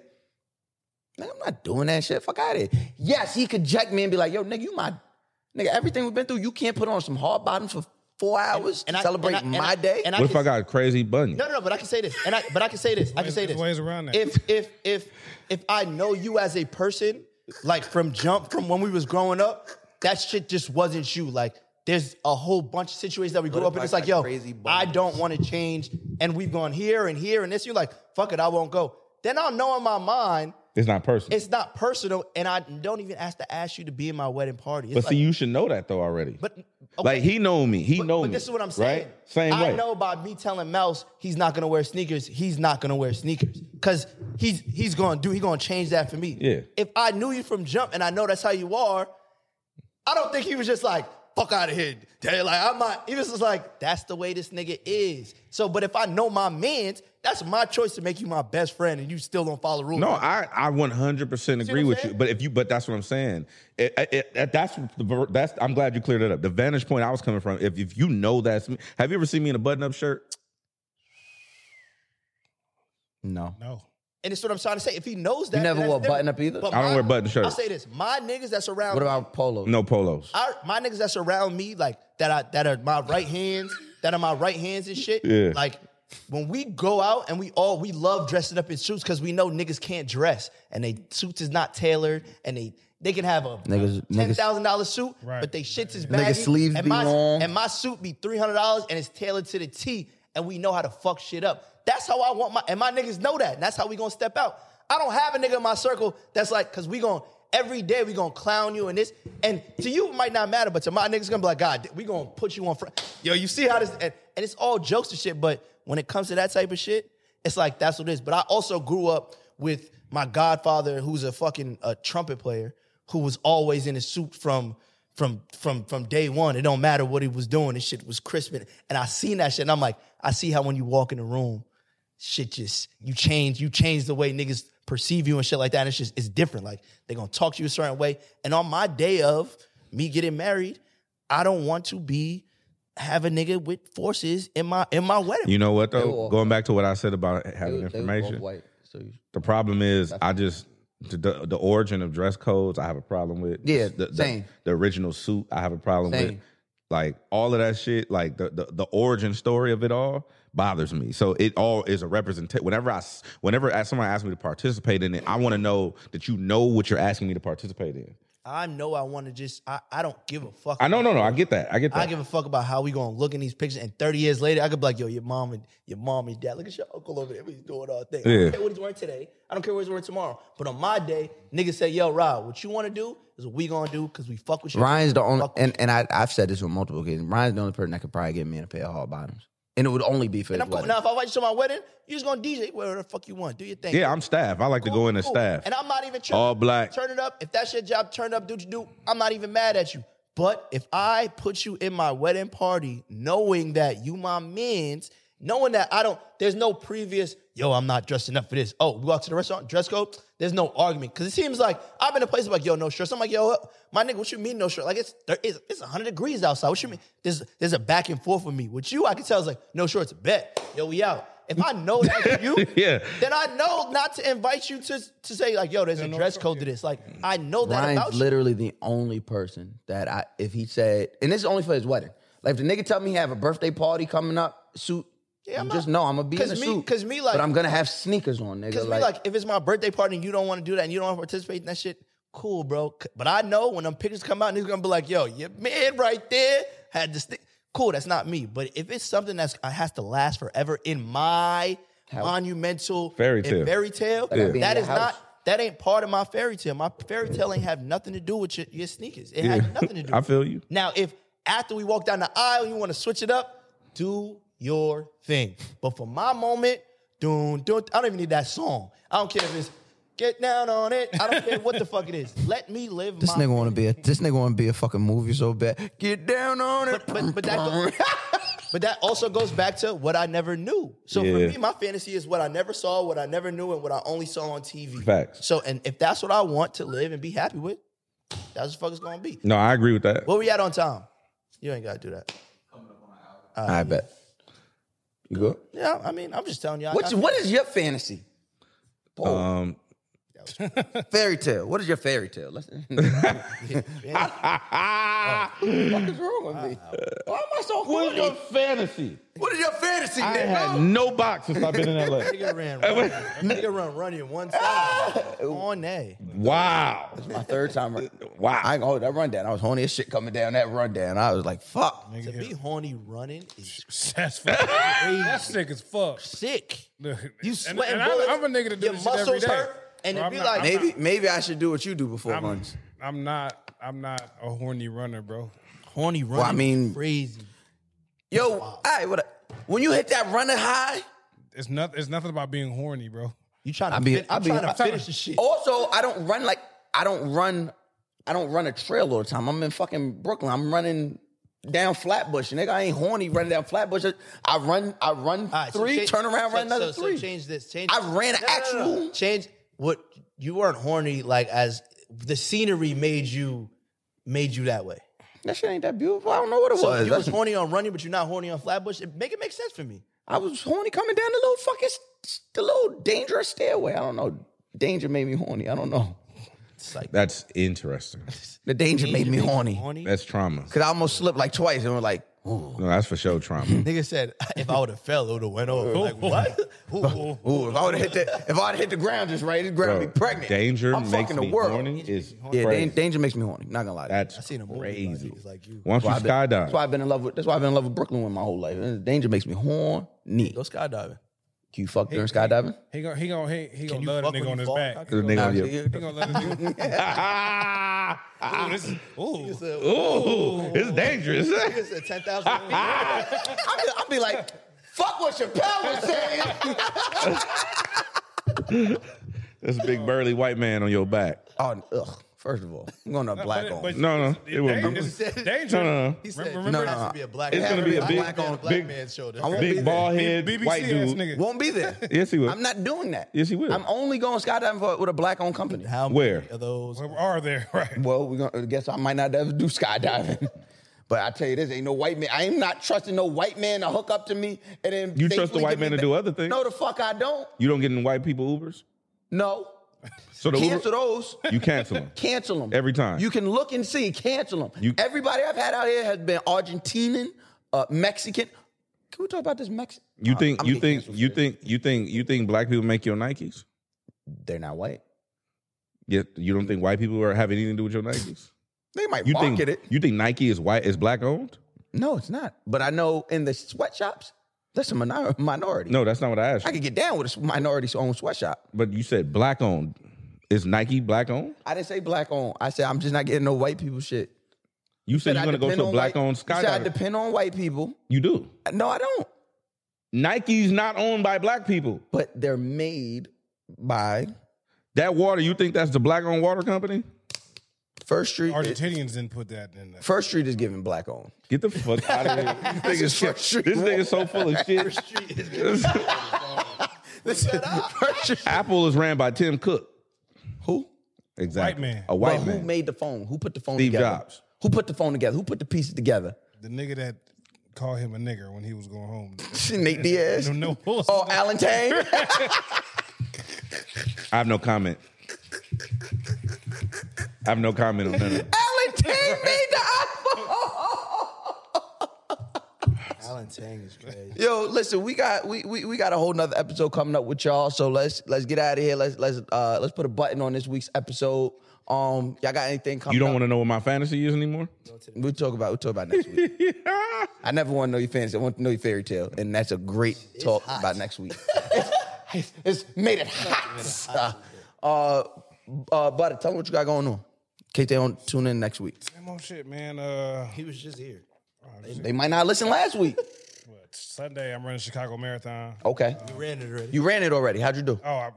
man, I'm not doing that shit. Fuck out of here. Yes, he could jack me and be like, yo, nigga, you my nigga. Everything we've been through, you can't put on some hard bottoms for four hours and to I- celebrate and I- and my I- day. and I What if can- I got a crazy bunion? No, no, no. But I can say this, and I. But I can say this. I can ways- say there's this. ways around that. If if if if I know you as a person, like from jump, from when we was growing up, that shit just wasn't you. Like there's a whole bunch of situations that we grew What up if in. I It's like, got yo, crazy I bunions? don't want to change, and we've gone here and here and this. You're like, fuck it, I won't go. Then I'll know in my mind It's not personal. it's not personal, and I don't even ask to ask you to be in my wedding party. It's But like, see, you should know that though already. but okay. Like he know me. He But, know but me. this is what I'm saying. Right? Same I way. know by me telling Mouse he's not gonna wear sneakers, he's not gonna wear sneakers. Cause he's he's gonna do, he's gonna change that for me. Yeah. If I knew you from jump and I know that's how you are, I don't think he was just like, fuck out of here. Like I'm not, he was just like, that's the way this nigga is. So, but if I know my mans, that's my choice to make you my best friend and you still don't follow rules. No, I, I one hundred percent agree what I'm with saying? you. But if you, but that's what I'm saying. It, it, it- that's the that's. I'm glad you cleared it up. The vantage point I was coming from. If if you know that's me, have you ever seen me in a button up shirt? no. No. And it's what I'm trying to say. If he knows that, You never then wore that's different. button-up either? But I don't my- wear button shirts. I'll say this: my niggas that's around. What me, about polos? No polos. Our, my niggas that's around me, like that are that are my right hands, that are my right hands and shit. Yeah. Like when we go out and we all we love dressing up in suits because we know niggas can't dress and they suits is not tailored and they they can have a Niggas- ten thousand dollar suit, Right. but they shits is Niggas' baggy. sleeves and be my, long. and my suit be three hundred dollars and it's tailored to the T and we know how to fuck shit up. That's how I want my and my niggas know that. And that's how we gonna step out. I don't have a nigga in my circle that's like, cause we gonna every day we gonna clown you and this. And to you it might not matter, but to my niggas gonna be like, God, we gonna put you on front. Yo, you see how this and, and it's all jokes and shit, but when it comes to that type of shit, it's like that's what it is. But I also grew up with my godfather, who's a fucking a trumpet player, who was always in a suit from from from from day one. It don't matter what he was doing. This shit was crisp. And and I seen that shit, and I'm like, I see how when you walk in the room, shit just you change. You change the way niggas perceive you and shit like that. And it's just it's different. Like they're gonna talk to you a certain way. And on my day of me getting married, I don't want to be have a nigga with forces in my in my wedding. You know what They were though? all- Going back to what I said about They having was- they was both information. white, so you- The problem is, I just the, the the origin of dress codes. I have a problem with. Yeah, the, the, same. The original suit. I have a problem with. Same. Like all of that shit. Like the, the the origin story of it all bothers me. So it all is a representation. Whenever I whenever somebody asks me to participate in it, I want to know that you know what you're asking me to participate in. I know I want to just, I, I don't give a fuck. I know, no, no, I get that. I get that. I give a fuck about how we gonna look in these pictures, and thirty years later, I could be like, yo, your mom and your mom and dad, look at your uncle over there, he's doing all things. I Yeah. don't care what he's wearing today. I don't care what he's wearing tomorrow. But on my day, niggas say, yo, Rob, what you want to do is what we gonna do because we fuck with you. Ryan's the only, Fuck with and, you. and I, I've said this on multiple occasions. Ryan's the only person that could probably get me in a pair of hard bottoms, and it would only be for And his I'm cool. wedding. Now, if I invite you to my wedding, you just gonna D J whatever the fuck you want. Do your thing. Yeah, I'm staff. I like to go in as Cool. staff. And I'm not even tripping. All black. Turn it up. If that's your job, turn it up, do what you do. I'm not even mad at you. But if I put you in my wedding party knowing that you my mans, knowing that I don't, there's no previous, yo, I'm not dressing up for this. Oh, we walk to the restaurant, dress code, there's no argument. Because it seems like I've been in places like, yo, no shirts. I'm like, yo, my nigga, what you mean no shirt? Like, it's it's, it's one hundred degrees outside. What you mean? There's, there's a back and forth with me. With you, I can tell it's like, no shorts, bet. Yo, we out. If I know that's you, Yeah. then I know not to invite you to, to say, like, yo, there's a dress code to this. Like, I know that Ryan's about you. literally the only person that I, if he said, and this is only for his wedding. Like, if the nigga tell me he have a birthday party coming up, suit, Yeah, I'm you just not- know I'm gonna be in a 'cause me- suit. 'cause me, like- but I'm gonna have sneakers on, nigga. Because Like, me, like, if it's my birthday party and you don't want to do that and you don't want to participate in that shit, cool, bro. But I know when them pictures come out, and he's gonna be like, yo, your man right there had this thing. Cool, that's not me. But if it's something that has to last forever in my monumental Fairy and tale. fairy tale, Like that be in that your is house. not, that ain't part of my fairy tale. My fairy tale ain't have nothing to do with your, your sneakers. It Yeah. had nothing to do I with it. feel you. Now, if after we walk down the aisle, you want to switch it up, do your thing. But for my moment, doon, doon, I don't even need that song. I don't care if it's get down on it. I don't care what the fuck it is. Let me live this my nigga want to be a, this nigga want to be a fucking movie so bad. Get down on it. But, but, but, that go- but that also goes back to what I never knew. So Yeah. for me, my fantasy is what I never saw, what I never knew, and what I only saw on T V. Facts. So, and if that's what I want to live and be happy with, that's what the fuck it's gonna be. No, I agree with that. Where we at on time? You ain't gotta do that. I bet. You good? Yeah, I mean, I'm just telling you. I- What's I- what is your fantasy? Paul, Um, fairy tale. What is your fairy tale? Let's, what is wrong with me? Why am I so what is your horny? fantasy? What is your fantasy, I nigga? had no box since I've been in L A. Nigga ran running. Nigga run running one side. On that. Wow. My third time. run- Wow. I ain't gonna hold that rundown. I was horny as shit coming down that rundown. I was like, fuck. To be horny running is That's fucking crazy. That's sick as fuck. sick. Look, You and- sweating and I'm- bullets. I'm a nigga to do your this shit every muscles day. hurt, and Bro, it I'm be not- like, I'm Maybe maybe I should do what you do before I'm, runs. I'm not. I'm not a horny runner, bro. horny running. Well, I mean- is crazy. Yo, all right, what? When you hit that running high, It's not. It's nothing about being horny, bro. You trying to? I be- fin- I I'm be- trying to I- finish the shit. also I don't run like I don't run. I don't run a trail all the time. I'm in fucking Brooklyn. I'm running down Flatbush, nigga. I ain't horny running down Flatbush. I run. I run All right, so three, change- turn around, so- run another so, three. So change this. Change. I ran an No, no, no, no. actual- Change what you weren't horny like as the scenery made you made you that way. That shit ain't that beautiful. I don't know what it So was. you was That's- horny on running, but you're not horny on Flatbush. It make it make sense for me. I was horny coming down the little fucking, the little dangerous stairway. I don't know. Danger made me horny. I don't know. It's like That's interesting. The danger made me horny. horny. That's trauma. Cause I almost slipped like twice and was like, ooh, No, that's for sure trauma. Nigga said if I would have fell, it would have went over. Like what? Ooh. ooh. If I would have hit the, if I would have hit the ground just right, this ground Bro, would be pregnant. danger I'm makes fucking the me world. horny is Yeah, crazy. dan- danger makes me horny. Not gonna lie. to you. That's I seen a movie crazy. like, like you. Once you That's why I've been- That's why skydive, I've been in love with. That's why I've been in love with Brooklyn with my whole life. Danger makes me horny. Go skydiving. Can you fuck during skydiving? He gonna. He gonna. He, he gonna you love fuck a nigga when on you his fall? back. the nigga on your- He gonna let a nigga. Ooh, this is. Ooh. Ooh, it's dangerous. Nigga said ten thousand. I'll be, I'll be like, fuck what Chappelle was saying. There's a big burly white man on your back. Oh, ugh. First of all, I'm going to black But- on. but- No, no, it wouldn't be. It's said- danger. No, no, He said, Remember- no, remember- no, to be a black. It's man. gonna be a big- black on a black big- man's shoulder. I won't be Big there. bald head, B B C white ass dude. nigga. Won't be there. Yes, he will. I'm not doing that. Yes, he will. I'm only going skydiving for, with a black-owned company. How many Where? of those? Where are there? Right. Well, we're gonna I guess I might not ever do skydiving. But I tell you this, ain't no white man. I am not trusting no white man to hook up to me and then You trust safely the white get me man to back. do other things? No, the fuck I don't. You don't get in white people Ubers? No. So the Cancel Uber, those. you cancel them. Cancel them. Every time. You can look and see. Cancel them. You- Everybody I've had out here has been Argentinian, uh, Mexican. Can we talk about this Mexican? You think I'm you getting think canceled you for think you think you think black people make your Nikes? They're not white. Get, you don't think white people are have anything to do with your Nikes? They might You market think it. you think Nike is white is black owned? No, it's not. But I know in the sweatshops, that's a minor- minority. No, that's not what I asked I you. could get down with a minority-owned sweatshop. But you said black owned. Is Nike black owned? I didn't say black owned. I said I'm just not getting no white people shit. You said you're I gonna go depend to a on black white- owned You said I skydiver. depend on white people. You do. No, I don't. Nike's not owned by black people. But they're made by That water, you think that's the black owned water company? First Street. Argentinians didn't put that in there. First Street is giving black owned. Get the fuck out of here. This nigga's shit. This nigga's so full of shit. Apple is ran by Tim Cook. Who? Exactly. White man. A white But man. who made the phone? Who put the phone Steve together? Jobs. Who put the phone together? Who put the pieces together? The nigga that called him a nigger when he was going home. Nate Diaz. No, no bullshit. Oh, Alan Tang. I have no comment. I have no comment on that. Alan Tang made the iPhone. Alan Tang is crazy. Yo, listen, we got we, we we got a whole nother episode coming up with y'all. So let's let's get out of here. Let's let's uh let's put a button on this week's episode. Um, y'all got anything coming? You don't up? want to know what my fantasy is anymore? We'll talk about we'll talk about next week. I never want to know your fantasy. I want to know your fairy tale, and that's a great talk about next week. it's, it's made it hot. Uh, uh, Butter, tell them what you got going on. In case they don't tune in next week. Same old shit, man. Uh, He was just here. They might not listen last week. what, Sunday, I'm running Chicago Marathon. Okay. You ran it already. You ran it already. How'd you do? Oh, I,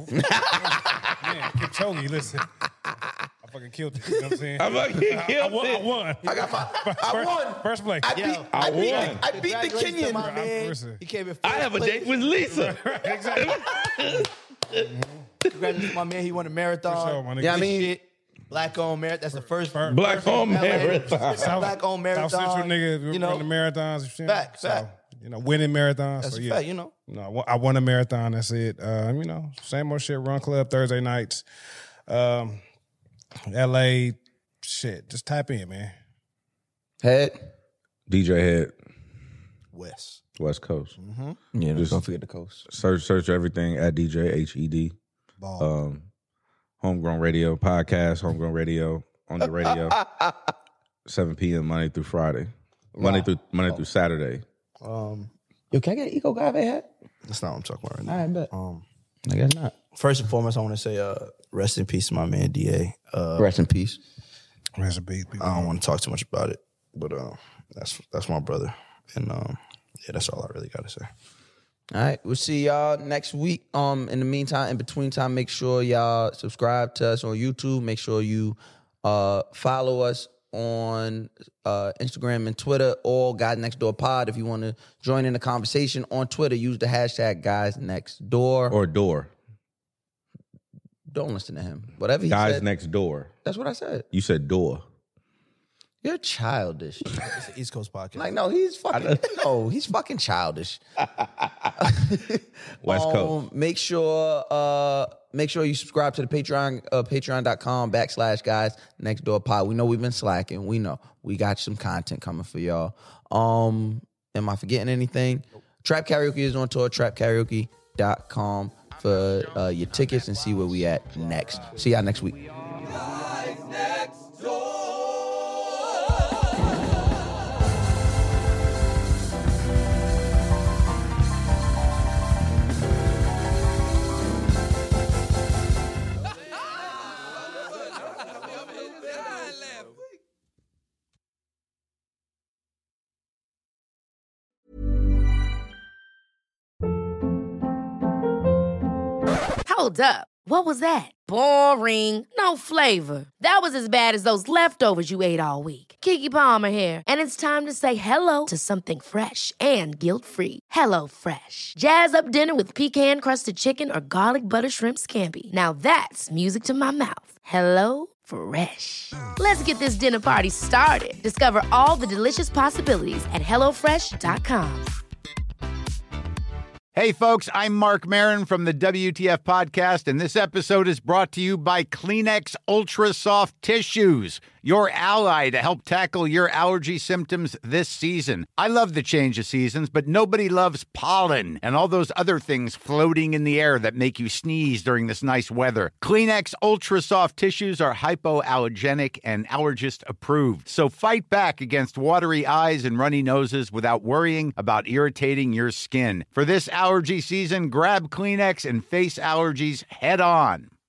man, Kipchoge, listen. I fucking killed it. You know what I'm saying? I fucking I, killed won, it. I won. I got my. I First- won. First place. I beat. Yo, I, I beat. won. The, I beat the Congratulations to my Kenyan. man. Listen. He came in first I have a place. date with Lisa. exactly. Congratulations to my man. He won a marathon. For sure, my nigga. Yeah, I mean, Shit. Black owned marathon. That's the first. First- Black first home in L A. marathon. South, Black owned marathon. South Central niggas You you know, run the marathons. You feel me? Fact, so, fact. You know, winning marathons. That's so a yeah. fact, you know. No, I won, I won a marathon. That's it. Um, you know, same old shit. Run club Thursday nights. Um, L A, shit. Just tap in, man. Head. D J Head, West. West Coast. Yeah, Just- don't forget the coast. Search search everything at D J H E D. Ball. Um, Homegrown Radio podcast, Homegrown Radio on the radio, seven p.m. Monday through Friday, Monday Wow. through Monday through Saturday. um, Yo, can I get an Eco Guy hat? that's not what I'm talking about right now. I bet. Um, I guess not. first and foremost, I want to say, uh, rest in peace to my man D A. Uh, Rest in peace. Rest in peace, people. I don't want to talk too much about it, but uh, that's that's my brother, and um, yeah, that's all I really got to say. All right, we'll see y'all next week. Um, in the meantime, in between time, make sure y'all subscribe to us on YouTube. Make sure you uh follow us on uh Instagram and Twitter, all Guys Next Door Pod. If you want to join in the conversation on Twitter, use the hashtag Guys Next Door. Or door. Don't listen to him. Whatever he Guys said. next door. That's what I said. You said door. You're childish. It's the East Coast podcast. Like, no, he's fucking no, he's fucking childish. West Um, Coast. Make sure uh make sure you subscribe to the Patreon, uh, patreon.com backslash guys next door pod. We know we've been slacking. We know. We got some content coming for y'all. Um, am I forgetting anything? Trap Karaoke is on tour, trap karaoke dot com for uh, your tickets and see where we at next. See y'all next week. Hold up. What was that? Boring. No flavor. That was as bad as those leftovers you ate all week. Keke Palmer here, and it's time to say hello to something fresh and guilt-free. Hello Fresh. Jazz up dinner with pecan-crusted chicken or garlic butter shrimp scampi. Now that's music to my mouth. Hello Fresh. Let's get this dinner party started. Discover all the delicious possibilities at hello fresh dot com. Hey, folks, I'm Mark Maron from the W T F Podcast, and this episode is brought to you by Kleenex Ultra Soft Tissues, your ally to help tackle your allergy symptoms this season. I love the change of seasons, but nobody loves pollen and all those other things floating in the air that make you sneeze during this nice weather. Kleenex Ultra Soft Tissues are hypoallergenic and allergist approved. So fight back against watery eyes and runny noses without worrying about irritating your skin. For this allergy season, grab Kleenex and face allergies head on.